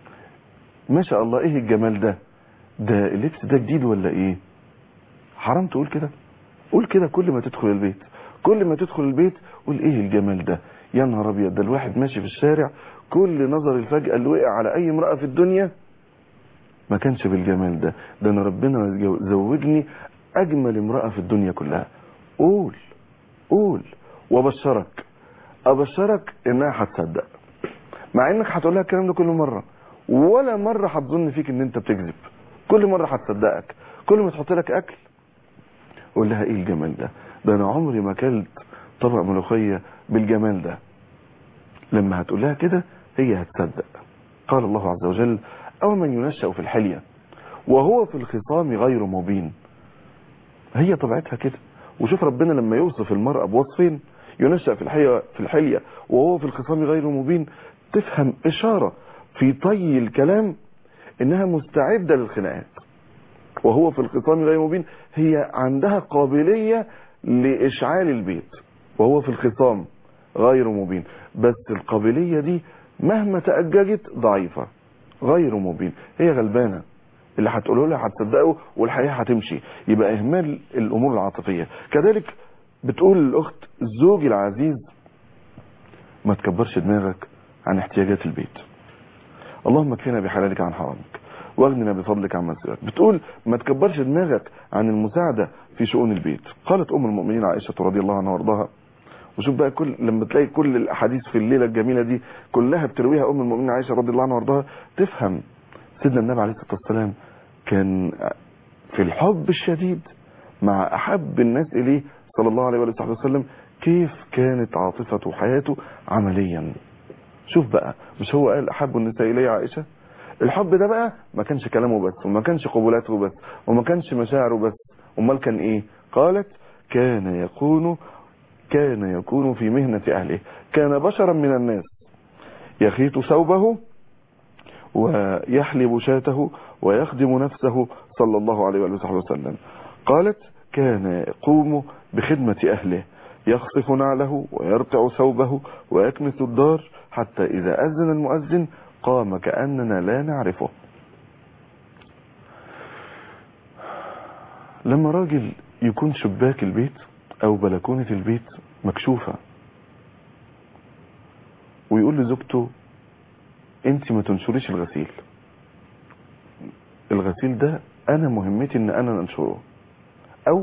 ما شاء الله ايه الجمال ده، ده اللبس ده جديد ولا ايه؟ حرام تقول كده، قول كده كل ما تدخل البيت. كل ما تدخل البيت قول ايه الجمال ده، يا نهار ابيض، ده الواحد ماشي في الشارع كل نظر الفجأة اللي وقع على اي امرأة في الدنيا ما كانش بالجمال ده، ده انا ربنا زوجني اجمل امرأة في الدنيا كلها. قول قول وابشرك ابشرك انها هتصدق، مع انك هتقول لها الكلام ده كل مرة، ولا مرة هتظن فيك ان انت بتكذب، كل مرة هتصدقك. كل ما تحط لك اكل قول لها ايه الجمال ده، ده انا عمري ما اكلت طبق ملوخية بالجمال ده. لما هتقول لها كده هي هتصدق. قال الله عز وجل: او من ينشأ في الحلية وهو في الخصام غير مبين. هي طبيعتها كده. وشوف ربنا لما يوصف المرأة بوصفين: ينشأ في الحلية في الحلية وهو في الخصام غير مبين، تفهم إشارة في طي الكلام إنها مستعدة للخناقات. وهو في الخصام غير مبين، هي عندها قابلية لإشعال البيت. وهو في الخصام غير مبين، بس القابلية دي مهما تأججت ضعيفة. غير مبين، هي غلبانة، اللي هتقوله لها هتصدقه والحياة هتمشي. يبقى إهمال الأمور العاطفية. كذلك بتقول الأخت: زوجي العزيز ما تكبرش دماغك عن احتياجات البيت، اللهم اكفنا بحلالك عن حرامك واغننا بفضلك عن مسيرك. بتقول ما تكبرش دماغك عن المساعدة في شؤون البيت. قالت أم المؤمنين عائشة رضي الله عنها وارضاها. وشوف بقى، كل لما تلاقي كل الأحاديث في الليلة الجميلة دي كلها بترويها أم المؤمنين عائشة رضي الله عنها وارضاها، تفهم سيدنا النبي عليه الصلاة والسلام كان في الحب الشديد مع أحب الناس إليه صلى الله عليه وآله وسلم، كيف كانت عاطفته وحياته عمليا. شوف بقى، مش هو قال أحب النساء إلي عائشة؟ الحب ده بقى ما كانش كلامه بس، وما كانش قبولاته بس، وما كانش مشاعره بس، امال كان ايه؟ قالت: كان يكون كان يكون في مهنة أهله، كان بشرا من الناس يخيط ثوبه ويحلب شاته ويخدم نفسه صلى الله عليه وآله وسلم. قالت: كان يقوم بخدمة أهله، يخصف نعله ويرقع ثوبه ويكنس الدار، حتى إذا أذن المؤذن قام كأننا لا نعرفه. لما راجل يكون شباك البيت أو بلكونة البيت مكشوفة ويقول لزوجته: انت ما تنشريش الغسيل، الغسيل ده انا مهمتي ان انا انشره، او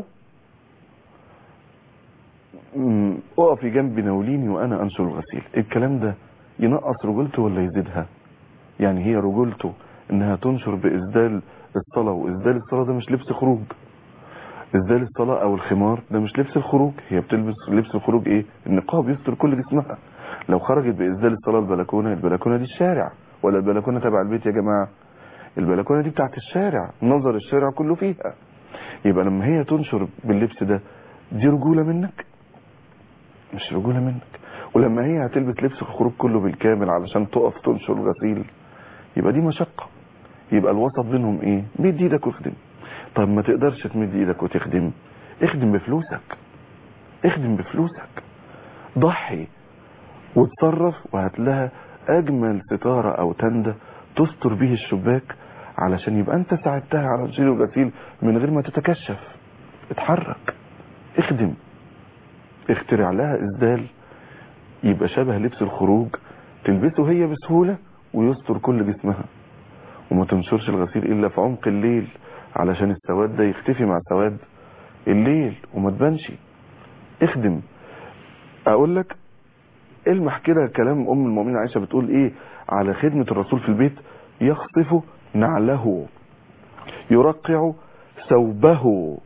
اقفي جنبي ناوليني وانا انشر الغسيل. الكلام ده ينقص رجولته ولا يزيدها؟ يعني هي رجولته انها تنشر بإسدال الصلاة، وإسدال الصلاة ده مش لبس خروج. إسدال الصلاة او الخمار ده مش لبس الخروج. هي بتلبس لبس الخروج ايه؟ النقاب يستر كل جسمها. لو خرجت بإسدال الصلاة البلكونة، البلكونة دي الشارع ولا البلكونة تبع البيت يا جماعة؟ البلكونة دي بتاعت الشارع، نظر الشارع كله فيها. يبقى لما هي تنشر باللبس ده، دي رجولة منك؟ مش رجولة منك. ولما هي هتلبس لبس الخروج كله بالكامل علشان تقف تنشر الغسيل، يبقى دي مشقة. يبقى الوسط بينهم ايه؟ مد ايدك واخدم. طب ما تقدرش تمد ايدك وتخدم، اخدم بفلوسك، اخدم بفلوسك، ضحي وتصرف وهات لها اجمل ستارة او تندة تستر به الشباك، علشان يبقى انت ساعدتها على تشيل الغسيل من غير ما تتكشف. اتحرك، اخدم، اخترع لها اسدال يبقى شبه لبس الخروج تلبسه هي بسهولة ويستر كل جسمها. وما تنشرش الغسيل الا في عمق الليل علشان السواد ده يختفي مع سواد الليل وما تبانش. اخدم. اقول لك المح كده كلام ام المؤمنين عائشة بتقول ايه على خدمة الرسول في البيت: يخصف نعله، يرقع ثوبه،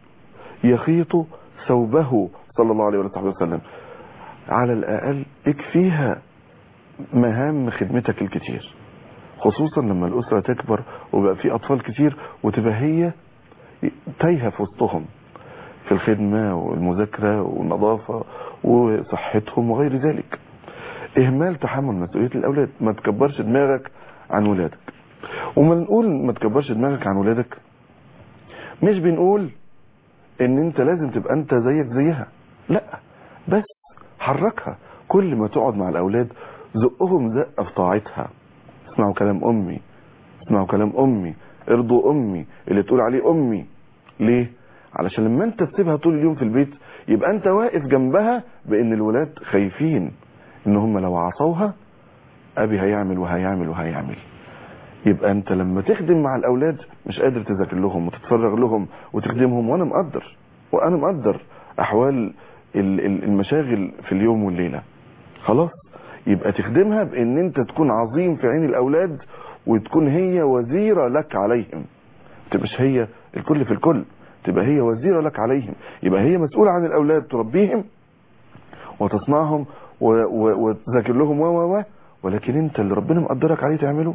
يخيط ثوبه صلى الله عليه وسلم. على الأقل اكفيها مهام خدمتك الكتير، خصوصا لما الأسرة تكبر وبقى في أطفال كتير وتبقى هي تايهة في وسطهم في الخدمة والمذاكرة والنظافة وصحتهم وغير ذلك. إهمال تحمل مسؤولية الأولاد. ما تكبرش دماغك عن ولادك. وما نقول ما تكبرش دماغك عن ولادك، مش بنقول ان انت لازم تبقى انت زيك زيها، لا، بس حركها. كل ما تقعد مع الاولاد زقهم زقه في طاعتها. اسمعوا كلام امي، اسمعوا كلام امي، ارضوا امي اللي تقول عليه امي. ليه؟ علشان لما انت تسيبها طول اليوم في البيت يبقى انت واقف جنبها بان الولاد خايفين ان هم لو عصوها ابي هيعمل وهيعمل وهيعمل. يبقى انت لما تخدم مع الاولاد مش قادر تذاكر لهم وتتفرغ لهم وتخدمهم، وانا مقدر وانا مقدر احوال المشاغل في اليوم والليلة. خلاص، يبقى تخدمها بان انت تكون عظيم في عين الاولاد، وتكون هي وزيرة لك عليهم، تبقاش هي الكل في الكل، تبقى هي وزيرة لك عليهم. يبقى هي مسؤولة عن الاولاد، تربيهم وتصنعهم وتذاكر لهم و و ولكن انت اللي ربنا مقدرك عليه تعمله،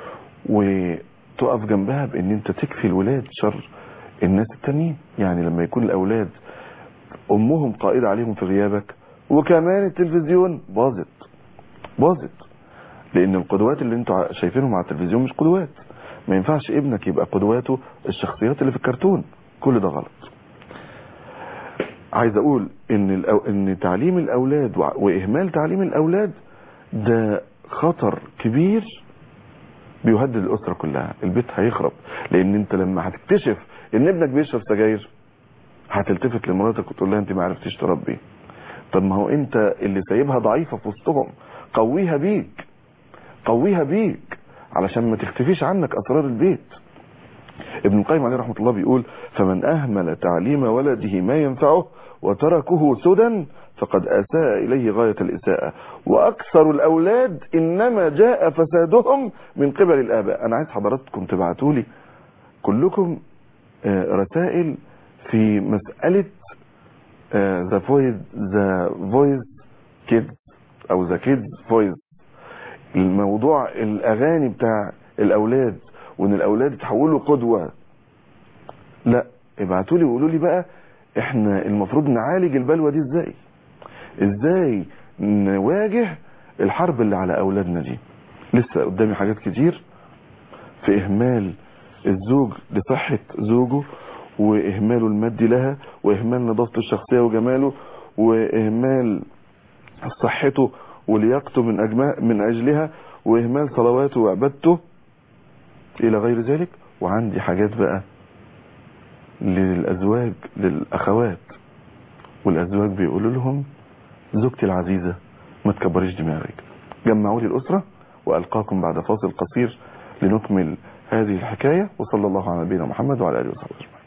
وتقف جنبها بان انت تكفي الولاد شر الناس التانيين. يعني لما يكون الاولاد امهم قائدة عليهم في غيابك، وكمان التلفزيون باظت باظت لان القدوات اللي انتوا شايفينهم على التلفزيون مش قدوات. ما ينفعش ابنك يبقى قدواته الشخصيات اللي في الكرتون، كل ده غلط. عايز اقول ان الأو... ان تعليم الاولاد واهمال تعليم الاولاد ده خطر كبير بيهدد الاسره كلها، البيت هيخرب. لان انت لما هتكتشف ان ابنك بيشرب سجاير هتلتفت لمراتك وتقول لها انت ما عرفتيش تربيه. طب ما هو انت اللي سايبها ضعيفه في وسطهم، قويها بيك قويها بيك علشان ما تختفيش عنك اسرار البيت. ابن القيم عليه رحمه الله بيقول: فمن اهمل تعليم ولده ما ينفعه وتركه سدى فقد اساء اليه غايه الاساءه، واكثر الاولاد انما جاء فسادهم من قبل الاباء. انا عايز حضراتكم تبعتوا لي كلكم رسائل في مساله ذا فويس ذا فويس كيدز او ذا كيدز فويس، الموضوع الاغاني بتاع الاولاد وان الاولاد يتحولوا قدوه. لا، ابعتوا لي وقولوا لي بقى احنا المفروض نعالج البلوه دي ازاي، ازاي نواجه الحرب اللي على اولادنا دي. لسه قدامي حاجات كتير في اهمال الزوج لصحه زوجه، واهماله المادي لها، واهمال نظافته الشخصيه وجماله، واهمال صحته ولياقته من أجمع من اجلها، واهمال صلواته وعبادته الى غير ذلك. وعندي حاجات بقى للازواج للاخوات والازواج بيقولوا لهم: زوجتي العزيزه ما تكبريش دماغك. جمعوا لي الاسره والقاكم بعد فاصل قصير لنكمل هذه الحكايه. وصلى الله على نبينا محمد وعلى اله وصحبه اجمعين.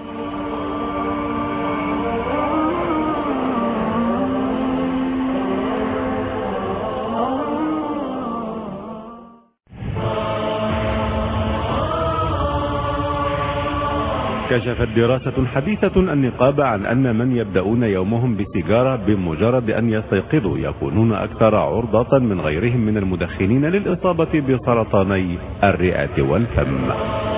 كشفت دراسة حديثة النقابة عن أن من يبدأون يومهم بسيجارة بمجرد أن يستيقظوا يكونون أكثر عرضة من غيرهم من المدخنين للإصابة بسرطاني الرئة والفم.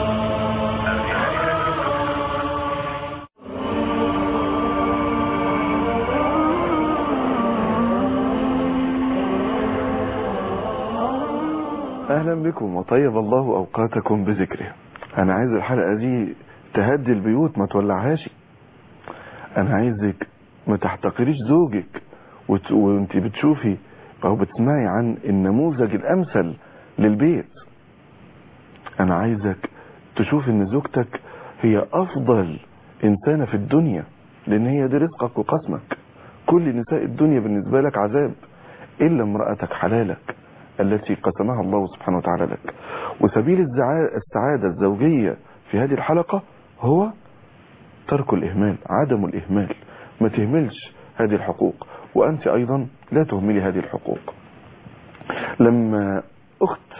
أهلا بكم وطيب الله أوقاتكم بذكره. أنا عايز الحلقة دي تهدي البيوت، ما تولعهاش. انا عايزك ما تحتقريش زوجك وت... وانت بتشوفي او بتسمعي عن النموذج الامثل للبيت. انا عايزك تشوف ان زوجتك هي افضل انسانة في الدنيا، لان هي دي رزقك وقسمك. كل نساء الدنيا بالنسبة لك عذاب الا امرأتك حلالك التي قسمها الله سبحانه وتعالى لك. وسبيل السعادة الزوجية في هذه الحلقة هو ترك الإهمال، عدم الإهمال. ما تهملش هذه الحقوق، وأنت أيضا لا تهملي هذه الحقوق. لما أخت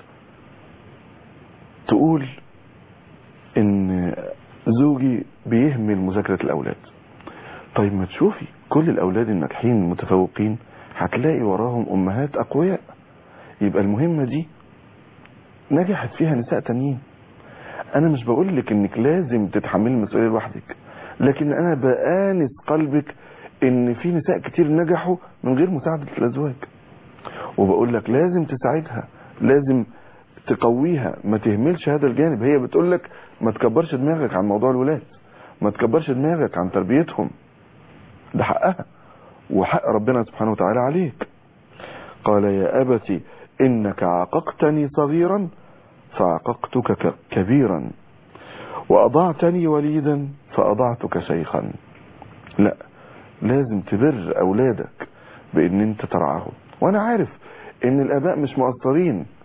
تقول إن زوجي بيهمل مذاكرة الأولاد، طيب ما تشوفي كل الأولاد الناجحين المتفوقين هتلاقي وراهم أمهات أقوياء. يبقى المهمة دي نجحت فيها نساء تانيين. انا مش بقول لك انك لازم تتحملي المسؤوليه لوحدك، لكن انا بآنس قلبك ان في نساء كتير نجحوا من غير مساعده الازواج، وبقول لك لازم تساعدها، لازم تقويها، ما تهملش هذا الجانب. هي بتقول لك ما تكبرش دماغك عن موضوع الولاد، ما تكبرش دماغك عن تربيتهم، ده حقها وحق ربنا سبحانه وتعالى عليك. قال: يا أبت إنك عاققتني صغيرا فعققتك كبيرا، وأضعتني وليدا فأضعتك شيخا. لا، لازم تبر أولادك بأن انت ترعاهم. وأنا عارف أن الآباء مش مقصرين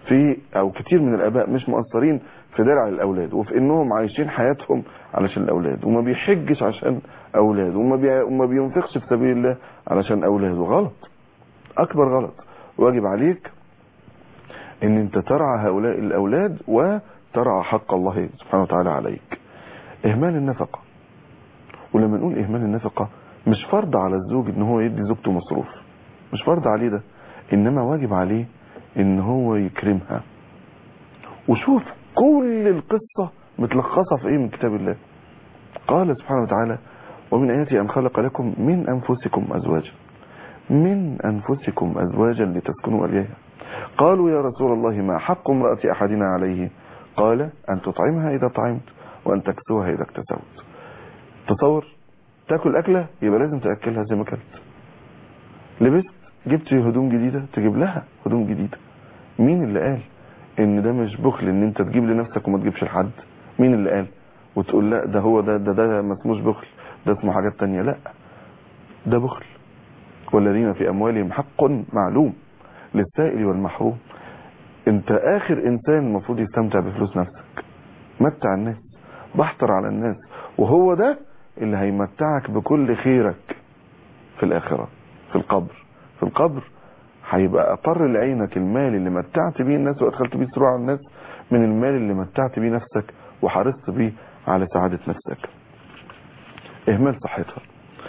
في او كتير من الاباء مش مقصرين في درع الاولاد وفي انهم عايشين حياتهم علشان الاولاد وما بيحجش عشان اولاده وما بي... وما بينفقش في سبيل الله علشان اولاده. غلط، اكبر غلط. واجب عليك ان انت ترعى هؤلاء الاولاد وترعى حق الله سبحانه وتعالى عليك. اهمال النفقه، ولما نقول اهمال النفقه مش فرض على الزوج ان هو يدي زوجته مصروف، مش فرض عليه ده، انما واجب عليه ان هو يكرمها. وشوف كل القصة متلخصة في ايه من كتاب الله. قال سبحانه وتعالى ومن آياته أن خلق لكم من أنفسكم أزواجا من أنفسكم أزواجا لتسكنوا إليها قالوا يا رسول الله ما حق امرأة أحدنا عليه قال أن تطعمها إذا طعمت وأن تكسوها إذا اكتسوت. تصور تاكل أكلة يبقى لازم تأكلها زي ما كلت. لبست جبت هدوم جديدة تجيب لها هدوم جديدة. مين اللي قال ان ده مش بخل ان انت تجيب لنفسك وما تجيبش لحد؟ مين اللي قال؟ وتقول لا ده هو ده ده ده ما اسموش بخل، ده اسمه حاجات تانية. لا، ده بخل. والذين في اموالهم حق معلوم للسائل والمحروم. انت اخر انسان المفروض يستمتع بفلوس نفسك. متع الناس، بحتر على الناس، وهو ده اللي هيمتعك بكل خيرك في الاخرة. في القبر في القبر هيبقى اقر لعينك المال اللي متعت بيه الناس وادخلت بيه سرور على الناس من المال اللي متعت بيه نفسك وحرصت بيه على سعادة نفسك. اهمال صحتها.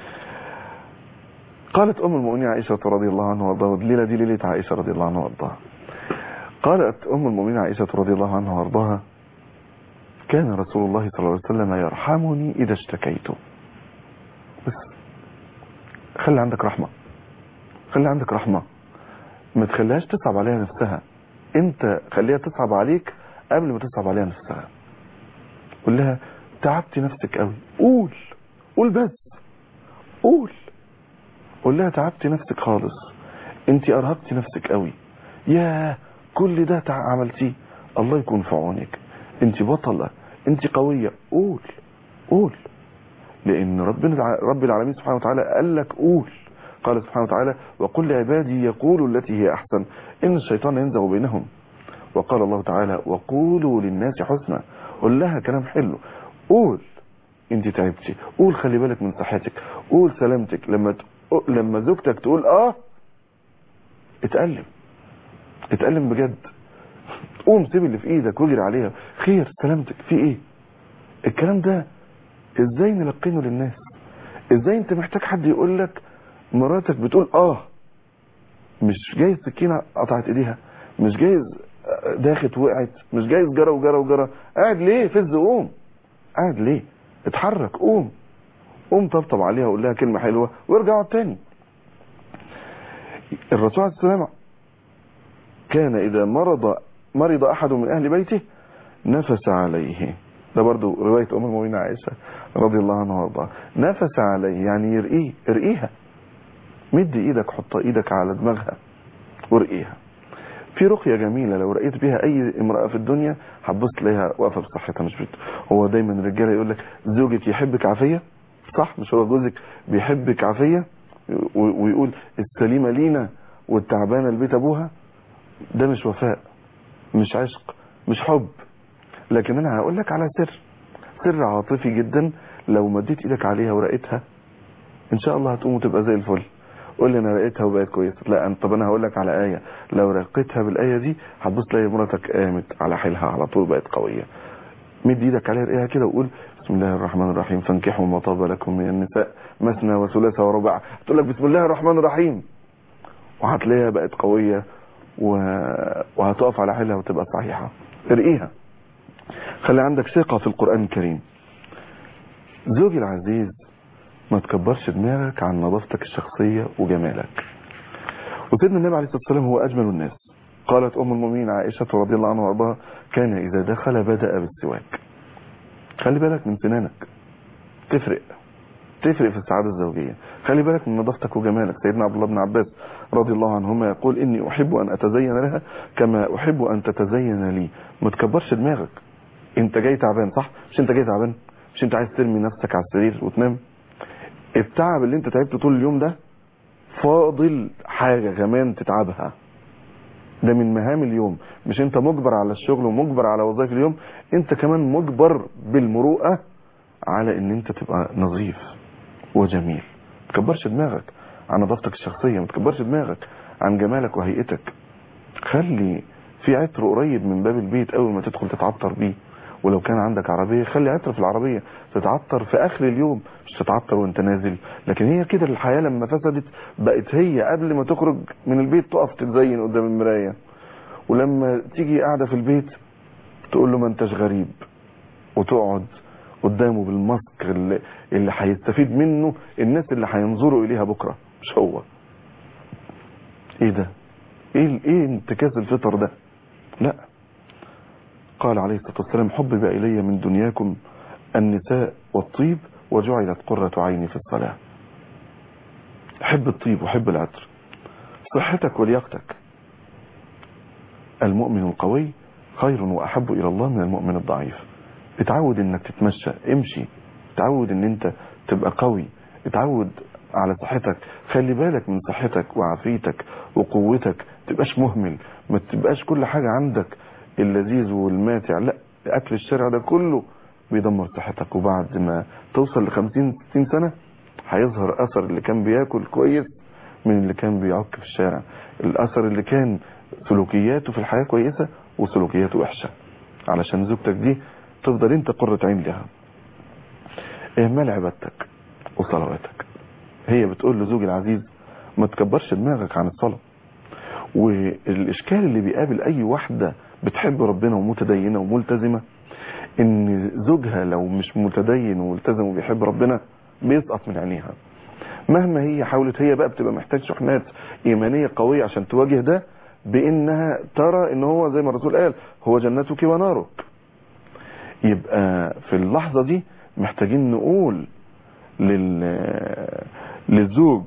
قالت ام المؤمنين عائشة رضي الله عنها وارضاها، الليلة دي ليلة عائشة رضي الله عنها وارضاها. قالت ام المؤمنين عائشة رضي الله عنها وارضاها كان رسول الله صلى الله عليه وسلم يرحمني اذا اشتكيت. بس خلي عندك رحمة، خلي عندك رحمة، ما تخليهاش تصعب عليها نفسها. انت خليها تصعب عليك قبل ما تصعب عليها نفسها. قول لها تعبت نفسك قوي، قول قول بس قول قول لها تعبت نفسك خالص، انت ارهبتي نفسك قوي، يا كل ده عملتيه، الله يكون في عونك، انت بطلة، انت قوية. قول قول لان ربنا رب العالمين سبحانه وتعالى قال لك قول. قال سبحانه وتعالى وقل لعبادي يقولوا التي هي احسن ان الشيطان ينزغ بينهم. وقال الله تعالى وقولوا للناس حسنا. قول لها كلام حلو. قول انت تعبتي، قول خلي بالك من صحتك، قول سلامتك. لما لما زوجتك تقول اه اتألم اتألم بجد، قوم سيب اللي في ايدك واجري عليها، خير سلامتك في ايه. الكلام ده ازاي نلقنه للناس؟ ازاي انت محتاج حد يقول لك مراتك بتقول اه، مش جايز سكينة قطعت ايديها، مش جايز داخت وقعت، مش جايز جرى وجرى وجرى، قاعد ليه فز؟ قوم قاعد ليه؟ اتحرك، قوم قوم طبطب عليها وقول لها كلمة حلوة وارجع اقعد تاني. الرسول عليه السلام كان اذا مرض مرض احد من اهل بيته نفس عليه. ده برضو رواية ام المؤمنين عائشة رضي الله عنها وارضاها. نفس عليه يعني يرقيه، ارقيها، مد ايدك، حط ايدك على دماغها وارقيها. في رقية جميلة لو رقيت بيها اي امرأة في الدنيا هتبص تلاقيها واقفة بصحتها. مش بت... هو دايما الرجاله يقول لك زوجك يحبك عافية، صح؟ مش هو جوزك بيحبك عافية ويقول السليمة لينا والتعبانة البيت ابوها؟ ده مش وفاء، مش عشق، مش حب. لكن انا هقول لك على سر سر عاطفي جدا، لو مديت ايدك عليها ورقتها ان شاء الله هتقوم وتبقى زي الفل. قول لي انا رقيتها وبقت كويسه. لا انت، طب انا هقول لك على ايه، لو رقيتها بالايه دي هتبص تلاقي مراتك قامت على حيلها على طول، بقت قويه. مد ايدك عليها رقيها كده وقول بسم الله الرحمن الرحيم فانكحوا ما طاب لكم من النساء مثنى وثلاث ورباع. تقول لك بسم الله الرحمن الرحيم وهتلاقيها بقت قويه و... وهتقف على حيلها وتبقى صحيحه. ارقيها، خلي عندك ثقه في القران الكريم. زوجي العزيز ما تكبرش دماغك عن نظافتك الشخصية وجمالك. وسيدنا النبي عليه الصلاة والسلام هو أجمل الناس. قالت أم المؤمنين عائشة رضي الله عنها وارضاها كان إذا دخل بدأ بالسواك. خلي بالك من سنانك، تفرق تفرق في السعادة الزوجية. خلي بالك من نظافتك وجمالك. سيدنا عبد الله بن عباس رضي الله عنهما يقول إني أحب أن أتزين لها كما أحب أن تتزين لي. ما تكبرش دماغك. أنت جاي تعبان، صح؟ مش أنت جاي تعبان؟ مش أنت عايز ترمي نفسك على السرير وتنام؟ التعب اللي انت تعبته طول اليوم ده فاضل حاجة كمان تتعبها، ده من مهام اليوم. مش انت مجبر على الشغل ومجبر على وظائف اليوم، انت كمان مجبر بالمروءة على ان انت تبقى نظيف وجميل. ما تكبرش دماغك عن نظافتك الشخصية، ما تكبرش دماغك عن جمالك وهيئتك. خلي في عطر قريب من باب البيت اول ما تدخل تتعطر بيه، ولو كان عندك عربية خلي عطر في العربية تتعطر في اخر اليوم، مش تتعطر وانت نازل. لكن هي كده الحياة لما فسدت بقت هي قبل ما تخرج من البيت تقف تتزين قدام المراية، ولما تيجي قاعدة في البيت تقول له ما انتش غريب، وتقعد قدامه بالماسك اللي, اللي هيستفيد منه الناس اللي هينظروا اليها بكرة مش هو. ايه ده؟ ايه ايه انتكاس الفطر ده؟ لا. قال عليه الصلاة والسلام حبب الي من دنياكم النساء والطيب وجعلت قرة عيني في الصلاة. حب الطيب وحب العطر، صحتك ولياقتك. المؤمن القوي خير واحب الى الله من المؤمن الضعيف. اتعود انك تتمشى، امشي، اتعود ان انت تبقى قوي، اتعود على صحتك، خلي بالك من صحتك وعافيتك وقوتك، ما تبقاش مهمل، ما تبقاش كل حاجة عندك اللذيذ والماتع. لا، اكل الشارع ده كله بيدمر صحتك، وبعد ما توصل لخمسين ستين سنة هيظهر اثر اللي كان بياكل كويس من اللي كان بيعك في الشارع، الاثر اللي كان سلوكياته في الحياة كويسة وسلوكياته وحشة، علشان زوجتك دي تفضل انت قرة عين لها. اهمال عبادتك وصلواتك. هي بتقول لزوج العزيز ما تكبرش دماغك عن الصلاة. والاشكال اللي بيقابل اي واحدة بتحب ربنا ومتدينة وملتزمة ان زوجها لو مش متدين وملتزم وبيحب ربنا بيسقط من عينيها. مهما هي حاولت، هي بقى بتبقى محتاج شحنات ايمانية قوية عشان تواجه ده، بانها ترى ان هو زي ما الرسول قال هو جنتك ونارك. يبقى في اللحظة دي محتاجين نقول لل... للزوج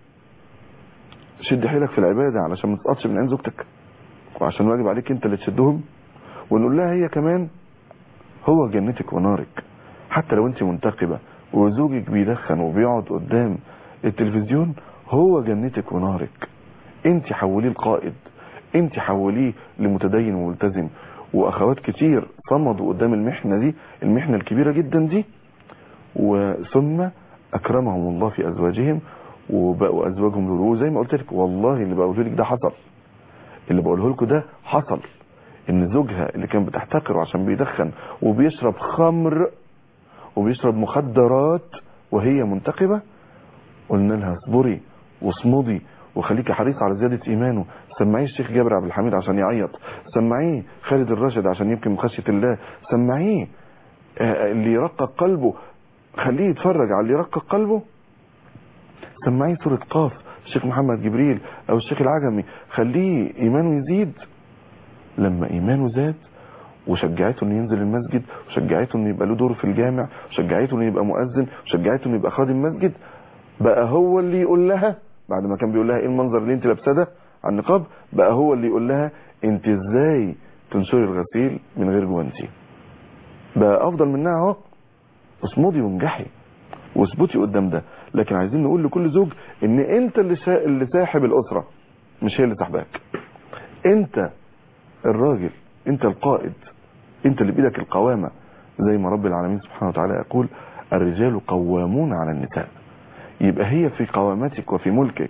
شد حيلك في العبادة علشان ما تسقطش من عين زوجتك، وعشان واجب عليك انت اللي تشدهم. ونقول لها هي كمان هو جنتك ونارك. حتى لو انت منتقبة وزوجك بيدخن وبيقعد قدام التلفزيون، هو جنتك ونارك. انت حوليه القائد، انت حوليه لمتدين وملتزم. واخوات كتير صمدوا قدام المحنة دي، المحنة الكبيرة جدا دي، وثم اكرمهم الله في ازواجهم وبقوا ازواجهم له. زي ما قلت لك والله اللي بقوله لك ده حصل، اللي بقوله لكم ده حصل. ان زوجها اللي كان بتحتقره عشان بيدخن وبيشرب خمر وبيشرب مخدرات وهي منتقبة، قلنا لها اصبري واصمدي وخليكي حريص على زيادة ايمانه. سمعيه الشيخ جابر عبد الحميد عشان يعيط، سمعيه خالد الراشد عشان يبكي من خشية الله، سمعيه اللي يرقق قلبه خليه يتفرج على اللي يرقق قلبه، سمعيه سورة قاف الشيخ محمد جبريل او الشيخ العجمي خليه ايمانه يزيد. لما ايمانه زاد وشجعته انه ينزل المسجد، وشجعته انه يبقى له دور في الجامع، وشجعته انه يبقى مؤذن، وشجعته انه يبقى خادم مسجد، بقى هو اللي يقول لها بعد ما كان بيقول لها ايه المنظر اللي انت لابساه ده على النقاب، بقى هو اللي يقول لها انت ازاي تنشري الغسيل من غير جوانتي. بقى افضل منها اهو. اصمدي وانجحي واثبتي قدام ده. لكن عايزين نقول لكل زوج ان انت اللي شا... اللي ساحب الاسره، مش هي اللي ساحباك. انت الراجل، انت القائد، انت اللي بايدك القوامه. زي ما رب العالمين سبحانه وتعالى يقول الرجال قوامون على النساء. يبقى هي في قوامتك وفي ملكك.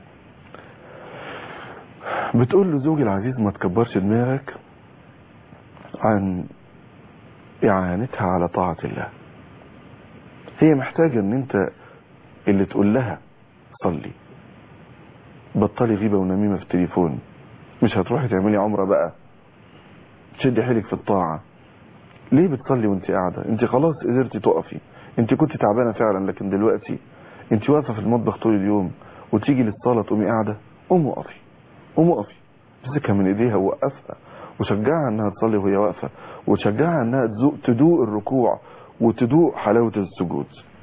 بتقول له زوجي العزيز ما تكبرش دماغك عن اعانتها على طاعة الله. هي محتاجة ان انت اللي تقول لها صلي، بطلي غيبة ونميمة في التليفون، مش هتروحي تعملي عمرة بقى، تشدي حيلك في الطاعة. ليه بتصلي وانت قاعدة؟ انت خلاص قدرتي تقفي، انت كنت تعبانة فعلا، لكن دلوقتي انت واقفة في المطبخ طول اليوم وتيجي للصلاة تقومي قاعدة. قومي اقفي، قومي اقفي، امسكها من ايديها ووقفها، وشجعها انها تصلي وهي واقفة، وشجعها انها تدوق الركوع وتدوق حلاوة السجود.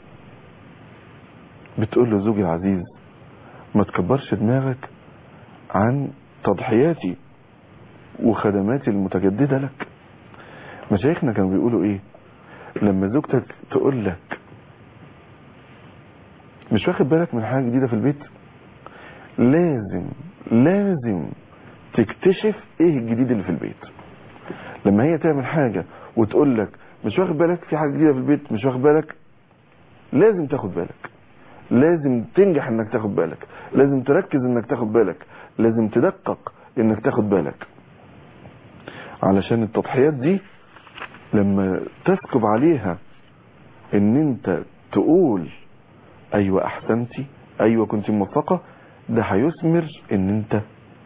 بتقول له زوجي العزيز ما تكبرش دماغك عن تضحياتي وخدماتي المتجددة لك. مشايخنا كانوا بيقولوا ايه لما زوجتك تقول لك مش واخد بالك من حاجة جديدة في البيت، لازم لازم تكتشف ايه الجديد اللي في البيت. لما هي تعمل حاجة وتقول لك مش واخد بالك في حاجة جديدة في البيت، مش واخد بالك، لازم تاخد بالك، لازم تنجح انك تاخد بالك، لازم تركز انك تاخد بالك، لازم تدقق انك تاخد بالك، علشان التضحيات دي لما تسكب عليها ان انت تقول ايوه احسنتي، ايوه كنت موفقة، ده هيثمر ان انت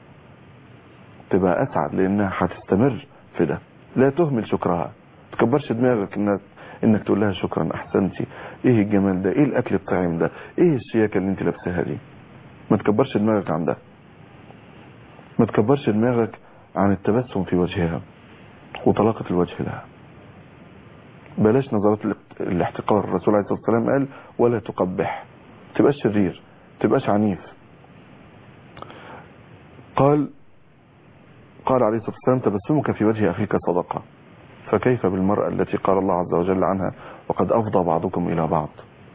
تبقى اسعد، لانها هتستمر في ده. لا تهمل شكرها، ما تكبرش دماغك انك انك تقول لها شكرا احسنتي، ايه الجمال ده، ايه الاكل الطعيم ده، ايه الشياكه اللي انت لابساها دي. ما تكبرش دماغك عن ده، ما تكبرش دماغك عن التبسم في وجهها وطلاقه الوجه لها. بلاش نظرات الاحتقار. الرسول عليه الصلاه والسلام قال ولا تقبح، ما تبقاش شرير، ما تبقاش عنيف. قال قال عليه الصلاه والسلام تبسمك في وجه اخيك صدقه، فكيف بالمرأة التي قال الله عز وجل عنها وقد أفضى بعضكم إلى بعض.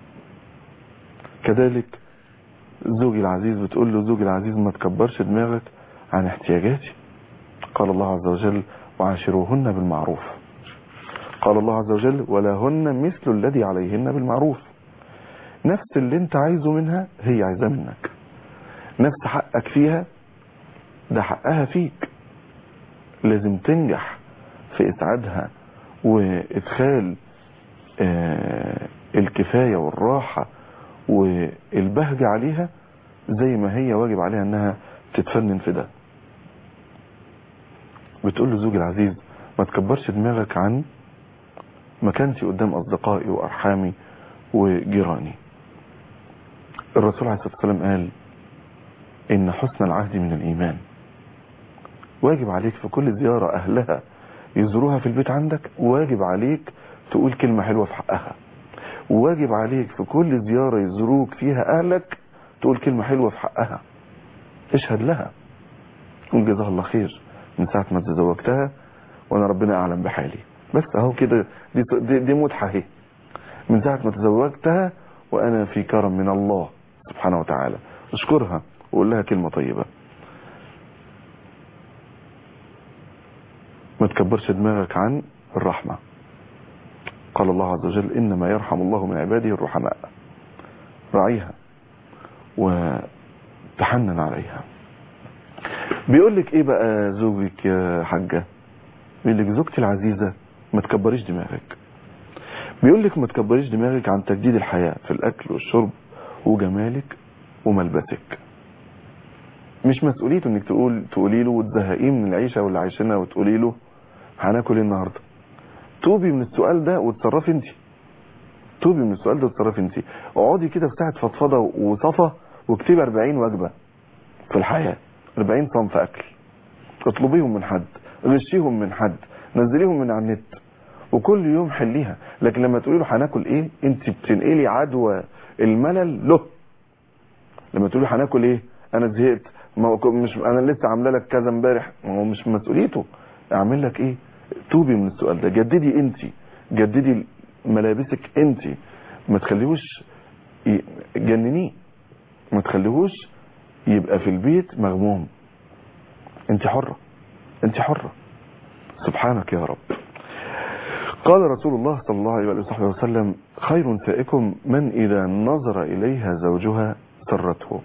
كذلك زوجي العزيز بتقول له زوجي العزيز ما تكبرش دماغك عن احتياجاتي. قال الله عز وجل وعاشروهن بالمعروف. قال الله عز وجل ولهن مثل الذي عليهن بالمعروف. نفس اللي انت عايزه منها هي عايزاه منك، نفس حقك فيها ده حقها فيك. لازم تنجح في إسعادها وإدخال آه الكفاية والراحة والبهجة عليها زي ما هي واجب عليها انها تتفنن في ده. بتقول له زوجي العزيز ما تكبرش دماغك عن مكانتي قدام أصدقائي وأرحامي وجيراني. الرسول عليه الصلاة والسلام قال إن حسن العهد من الإيمان. واجب عليك في كل زيارة أهلها يزوروها في البيت عندك، واجب عليك تقول كلمة حلوة في حقها، واجب عليك في كل زيارة يزوروك فيها أهلك تقول كلمة حلوة في حقها، اشهد لها، قول جزاها الله خير من ساعة ما تزوجتها وأنا ربنا أعلم بحالي. بس أهو كده، دي, دي, دي مدحة اهي، من ساعة ما تزوجتها وأنا في كرم من الله سبحانه وتعالى. اشكرها وقول لها كلمة طيبة. ما تكبرش دماغك عن الرحمة. قال الله عز وجل إنما يرحم الله من عباده الرحماء. راعيها وتحنن عليها. بيقول لك ايه بقى زوجك يا حاجة؟ بيقول لك زوجتي العزيزة ما تكبريش دماغك. بيقول لك ما تكبريش دماغك عن تجديد الحياة في الأكل والشرب وجمالك وملبسك. مش مسؤوليته انك تقول تقولي له وتزهقيه من العيشة واللي عايشينها وتقولي له هناكل ايه النهارده. توبي من السؤال ده وتصرفي انت. توبي من السؤال ده وتصرفي انت. اقعدي كده في ساعة فضفضة وصفة واكتبي أربعين وجبة في الحياة، أربعين صنف اكل، اطلبيهم من حد، غشيهم من حد، نزليهم من على النت، وكل يوم حليها. لكن لما تقولي له هناكل ايه انت بتنقلي عدوى الملل له. لما تقولي له هناكل ايه انا زهقت، ما هو مش انا لسه عامله لك كذا امبارح، ما هو مش مسؤوليته اعمل لك ايه. توبي من السؤال ده، جددي انت، جددي ملابسك انت، ما تخليهوش جننيه، ما تخليهوش يبقى في البيت مغموم. انت حرة، انت حرة. سبحانك يا رب. قال رسول الله صلى الله عليه وصحبه وسلم خير نسائكم من إذا نظر إليها زوجها سرته.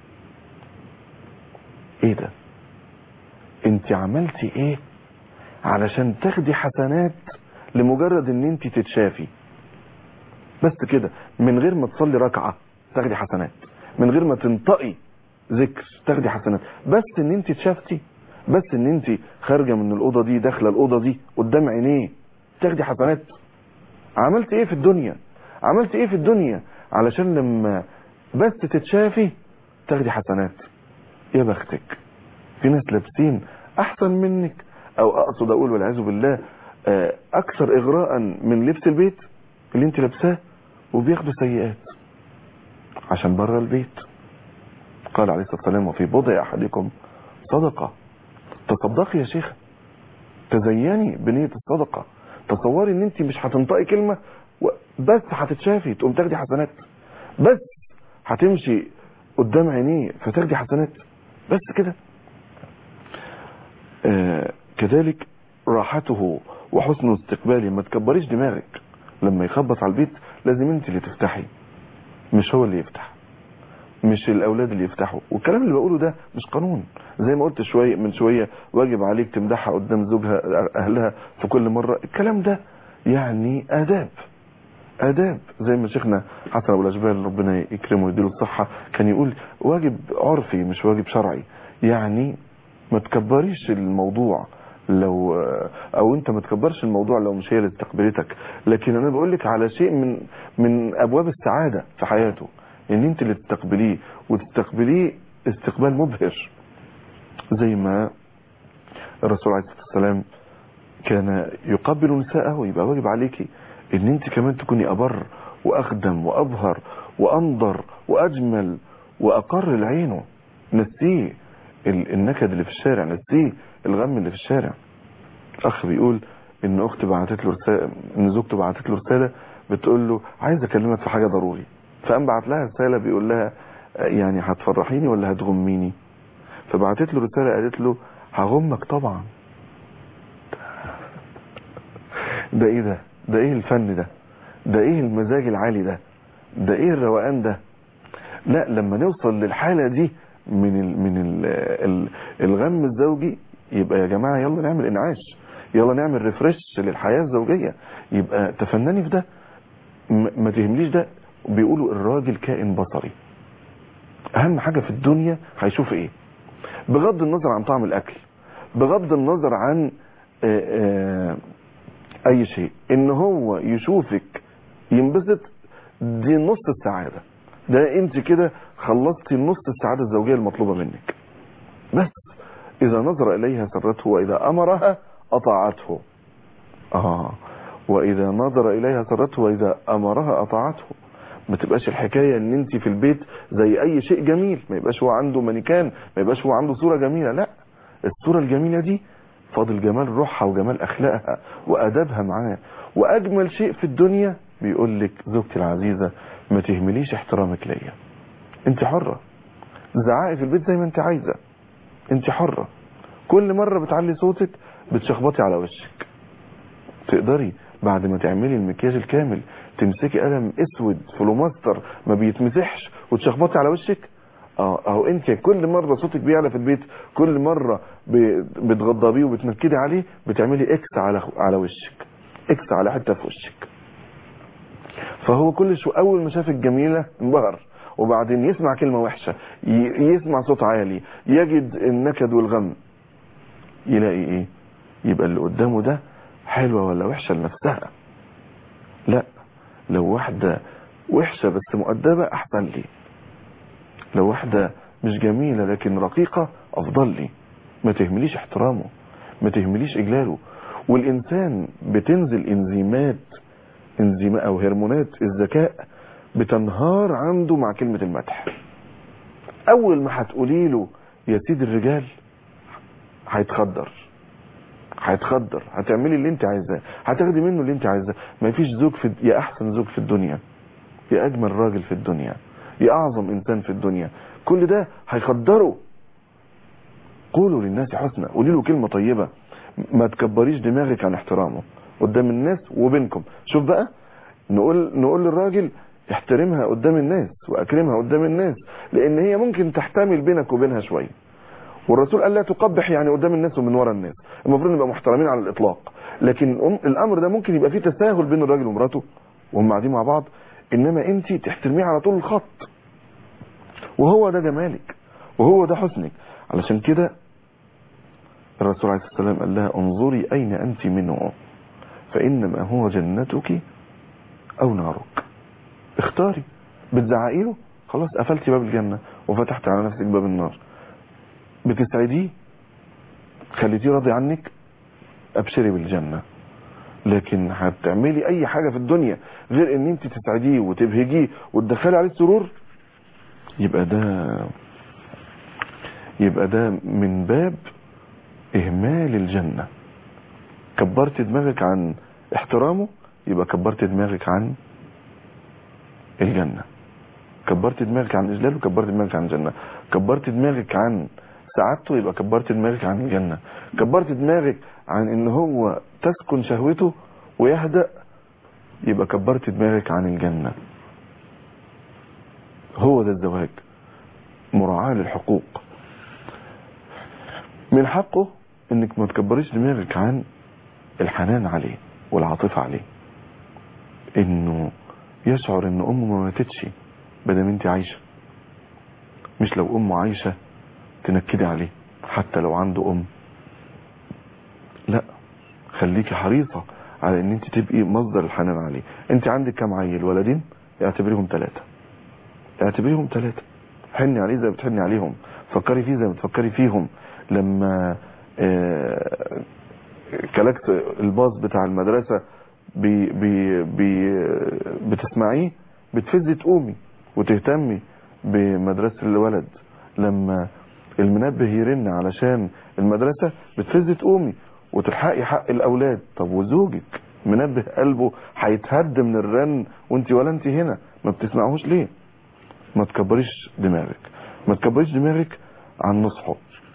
ايه ده؟ انت عملتي ايه علشان تاخدي حسنات لمجرد ان انت تتشافي بس كده، من غير ما تصلي ركعة تاخدي حسنات، من غير ما تنطقي ذكر تاخدي حسنات، بس ان انت اتشافتي، بس ان انت خارجة من الأوضة دي داخلة الأوضة دي قدام عينيه تاخدي حسنات. عملت ايه في الدنيا؟ عملت ايه في الدنيا علشان لما بس تتشافي تاخدي حسنات؟ يا بختك. في ناس لابسين احسن منك، او اقصد اقول والعياذ بالله اكثر اغراء من لبس البيت اللي انت لابساه، وبياخدوا سيئات عشان بره البيت. قال عليه الصلاة والسلام وفي بضع احدكم صدقة. تصدقي يا شيخ، تزيني بنية الصدقة. تصوري ان انت مش هتنطقي كلمة بس هتتشافي تقوم تاخدي حسنات، بس هتمشي قدام عينيه فتاخدي حسنات، بس كده. آه كذلك راحته وحسن استقباله. ما تكبريش دماغك، لما يخبط على البيت لازم انت اللي تفتحي، مش هو اللي يفتح، مش الاولاد اللي يفتحوا. والكلام اللي بقوله ده مش قانون، زي ما قلت شويه من شويه واجب عليك تمدحها قدام زوجها اهلها في كل مره. الكلام ده يعني آداب، آداب زي ما شيخنا حسن ابو الاشبال ربنا يكرمه ويديله الصحه كان يقول واجب عرفي مش واجب شرعي. يعني ما تكبريش الموضوع لو او انت ما تكبرش الموضوع لو مش هي اللي استقبلتك، لكن انا بقول لك على شيء من من ابواب السعاده في حياته، ان انت اللي تستقبليه وتستقبليه استقبال مبهر. زي ما الرسول عليه الصلاه والسلام كان يقبل نساءه، يبقى واجب عليكي ان انت كمان تكوني ابر واخدم وابهر وانظر واجمل واقر لعينه. نسيه النكد اللي في الشارع، نسيه الغم اللي في الشارع. اخ بيقول ان اخت بعتت له رساله، ان زوجته بعتت له رساله بتقول له عايز اكلمك في حاجه ضروري، فقام بعت لها رساله بيقول لها يعني هتفرحيني ولا هتغميني؟ فبعتت له رساله قالت له هغمك طبعا. ده ايه ده؟ ده ايه الفن ده؟ ده ايه المزاج العالي ده؟ ده ايه الروقان ده؟ لا، لما نوصل للحاله دي من ال من ال ال الغم الزوجي، يبقى يا جماعه يلا نعمل انعاش، يلا نعمل ريفرش للحياه الزوجيه، يبقى تفنني في ده، ما تهمليش ده. بيقولوا الراجل كائن بصري، اهم حاجه في الدنيا هيشوف ايه، بغض النظر عن طعم الاكل، بغض النظر عن آآ آآ اي شيء، ان هو يشوفك ينبسط، دي نص السعاده. ده انت كده خلصتي نص السعاده الزوجيه المطلوبه منك. بس اذا نظر اليها سرته، واذا امرها اطاعته. اه واذا نظر اليها سرته، واذا امرها اطاعته. ما تبقاش الحكايه ان انت في البيت زي اي شيء جميل، ما يبقاش هو عنده مانيكان، ما يبقاش هو عنده صوره جميله. لا، الصوره الجميله دي فاضل جمال روحها وجمال اخلاقها وادابها معاه. واجمل شيء في الدنيا بيقول لك زوجتي العزيزه ما تهمليش احترامك ليا، انت حره، زعقي في البيت زي ما انت عايزه، انت حره. كل مره بتعلي صوتك بتشخبطي على وشك. تقدري بعد ما تعملي المكياج الكامل تمسكي قلم اسود فلوماستر ما بيتمسحش وتشخبطي على وشك؟ اه اهو انت كل مره صوتك بيعلى في البيت، كل مره بتغضبيه وبتنكدي عليه، بتعملي اكس على على وشك، اكس على حته في وشك. فهو كل شو اول ما شافك جميله انبهر، وبعدين يسمع كلمه وحشه، يسمع صوت عالي، يجد النكد والغم، يلاقي ايه؟ يبقى اللي قدامه ده حلوه ولا وحشه لنفسها. لا، لو واحده وحشه بس مؤدبه احسن لي، لو واحده مش جميله لكن رقيقه افضل لي. ما تهمليش احترامه، ما تهمليش اجلاله. والانسان بتنزل انزيمات انزيمات او هرمونات الذكاء بتنهار عنده مع كلمه المدح. اول ما هتقولي له يا سيد الرجال هيتخدر، هيتخدر، هتعملي اللي انت عايزاه، هتاخدي منه اللي انت عايزاه. ما فيش زوج في يا احسن زوج في الدنيا، يا اجمل راجل في الدنيا، يا اعظم انسان في الدنيا، كل ده هيخدره. قولوا للناس حسنى، قولي له كلمه طيبه، ما تكبريش دماغك عن احترامه قدام الناس وبينكم. شوف بقى، نقول نقول للراجل احترمها قدام الناس واكرمها قدام الناس، لان هي ممكن تحتمل بينك وبينها شويه. والرسول قال لا تقبح يعني قدام الناس ومن ورا الناس. المفروض نبقى محترمين على الاطلاق، لكن الامر ده ممكن يبقى فيه تساهل بين الراجل ومراته وهم قاعدين مع بعض، انما انت تحترميه على طول الخط. وهو ده جمالك وهو ده حسنك. علشان كده الرسول عليه الصلاه والسلام قال لها انظري اين انت منه، فانما هو جنتك او نارك. اختاري. بتزعقي له خلاص قفلتي باب الجنه وفتحت على نفسك باب النار. بتسعديه خليتيه راضي عنك، ابشري بالجنه. لكن هتعملي اي حاجه في الدنيا غير ان انت تسعديه وتبهجيه وتدخلي عليه السرور، يبقى ده يبقى ده من باب اهمال الجنه. كبرت دماغك عن احترامه، يبقى كبرت دماغك عن الجنه. كبرت دماغك عن اجلاله، كبرت دماغك عن الجنه. كبرت دماغك عن سعادته يبقى كبرت دماغك عن الجنة. كبرت دماغك عن ان هو تسكن شهوته ويهدأ، يبقى كبرت دماغك عن الجنة. هو ده الزواج، مراعاة للحقوق. من حقه انك ما تكبريش دماغك عن الحنان عليه والعاطفة عليه، انه يشعر ان امه ما ماتتش بدل انت عايشة. مش لو امه عايشة تنكدي عليه حتى لو عنده ام، لا، خليكي حريصة على ان انت تبقي مصدر الحنان عليه. انت عندك كام عيل؟ ولدين؟ اعتبريهم ثلاثة، اعتبريهم ثلاثة، حني عليه زي ما بتحني عليهم، فكري فيه زي ما بتفكري فيهم. لما آه كلكت الباص بتاع المدرسة بي بي بي بتسمعيه بتفزي تقومي وتهتمي بمدرسة الولد. لما المنبه يرن علشان المدرسة بتفزي تقومي وتلحقي حق الأولاد. طب وزوجك منبه قلبه هيتهد من الرن وانت ولا انت هنا ما بتسمعوش ليه؟ ما تكبريش دماغك، ما تكبريش دماغك عن نصحه.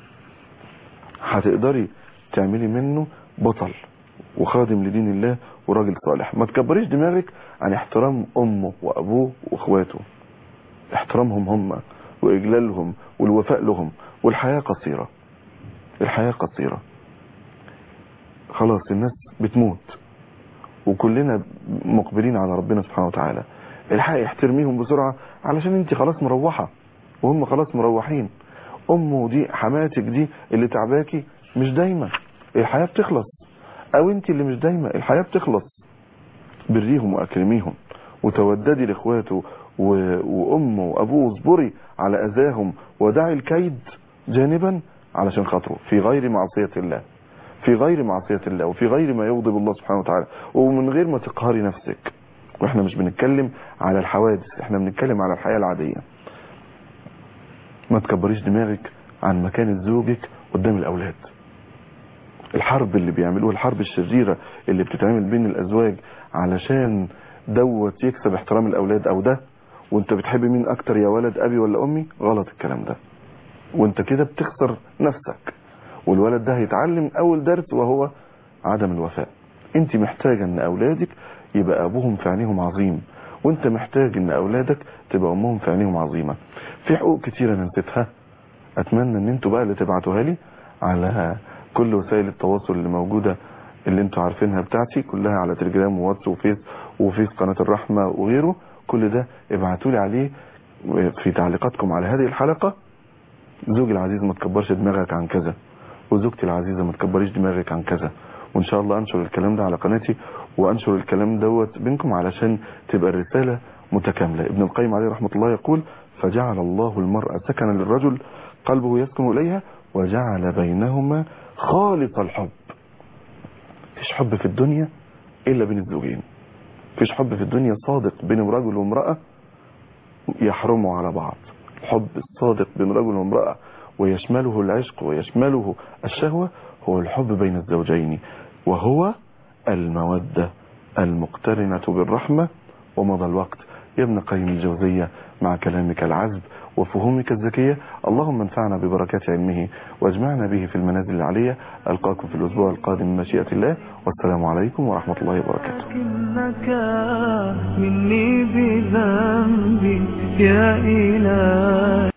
هتقدري تعملي منه بطل وخادم لدين الله وراجل صالح. ما تكبريش دماغك عن احترام امه وابوه واخواته، احترامهم هم واجلالهم والوفاء لهم. والحياة قصيرة، الحياة قصيرة، خلاص الناس بتموت وكلنا مقبلين على ربنا سبحانه وتعالى. الحقي احترميهم بسرعة علشان انت خلاص مروحة وهم خلاص مروحين. امه دي حماتك دي اللي تعباكي مش دايما، الحياة بتخلص. او انت اللي مش دايما، الحياة بتخلص. بريهم واكرميهم وتوددي لاخواته وامه وابوه. اصبري على اذاهم ودعي الكيد جانبا علشان خاطره، في غير معصية الله، في غير معصية الله وفي غير ما يغضب الله سبحانه وتعالى، ومن غير ما تقهري نفسك. واحنا مش بنتكلم على الحوادث، احنا بنتكلم على الحياة العادية. ما تكبريش دماغك عن مكانة زوجك قدام الأولاد. الحرب اللي بيعملوها، الحرب الشريرة اللي بتتعمل بين الأزواج علشان دوت يكسب احترام الأولاد، أو ده وانت بتحب مين أكتر يا ولد، أبي ولا أمي؟ غلط الكلام ده، وانت كده بتخسر نفسك، والولد ده هيتعلم أول درس وهو عدم الوفاء. انت محتاجة ان أولادك يبقى أبوهم في عينيهم عظيم، وانت محتاج ان أولادك تبقى أمهم في عينيهم عظيمة. في حقوق كتيرة انا نسيتها، اتمنى ان انتوا بقى اللي تبعتوها لي على كل وسائل التواصل اللي موجودة اللي انتوا عارفينها بتاعتي كلها، على تليجرام وواتس وفيس وفيس قناة الرحمة وغيره. كل ده ابعتوا لي عليه في تعليقاتكم على هذه الحلقة. زوجي العزيز ما تكبرش دماغك عن كذا، وزوجتي العزيزة ما تكبريش دماغك عن كذا. وان شاء الله انشر الكلام ده على قناتي وانشر الكلام دوت بينكم علشان تبقى الرسالة متكاملة. ابن القيم عليه رحمة الله يقول: فجعل الله المرأة سكنا للرجل قلبه يسكن إليها وجعل بينهما خالص الحب. فيش حب في الدنيا إلا بين الزوجين، فيش حب في الدنيا صادق بين رجل وامرأة يحرموا على بعض. الحب الصادق بين رجل وامرأة ويشمله العشق ويشمله الشهوة هو الحب بين الزوجين، وهو المودة المقترنة بالرحمة. ومضى الوقت يا ابن قيم الجوزية مع كلامك العذب وفهومك الذكية. اللهم انفعنا ببركات علمه واجمعنا به في المنازل العلية. ألقاكم في الأسبوع القادم من مشيئة الله، والسلام عليكم ورحمة الله وبركاته. لكنك مني بذنبي يا إلهي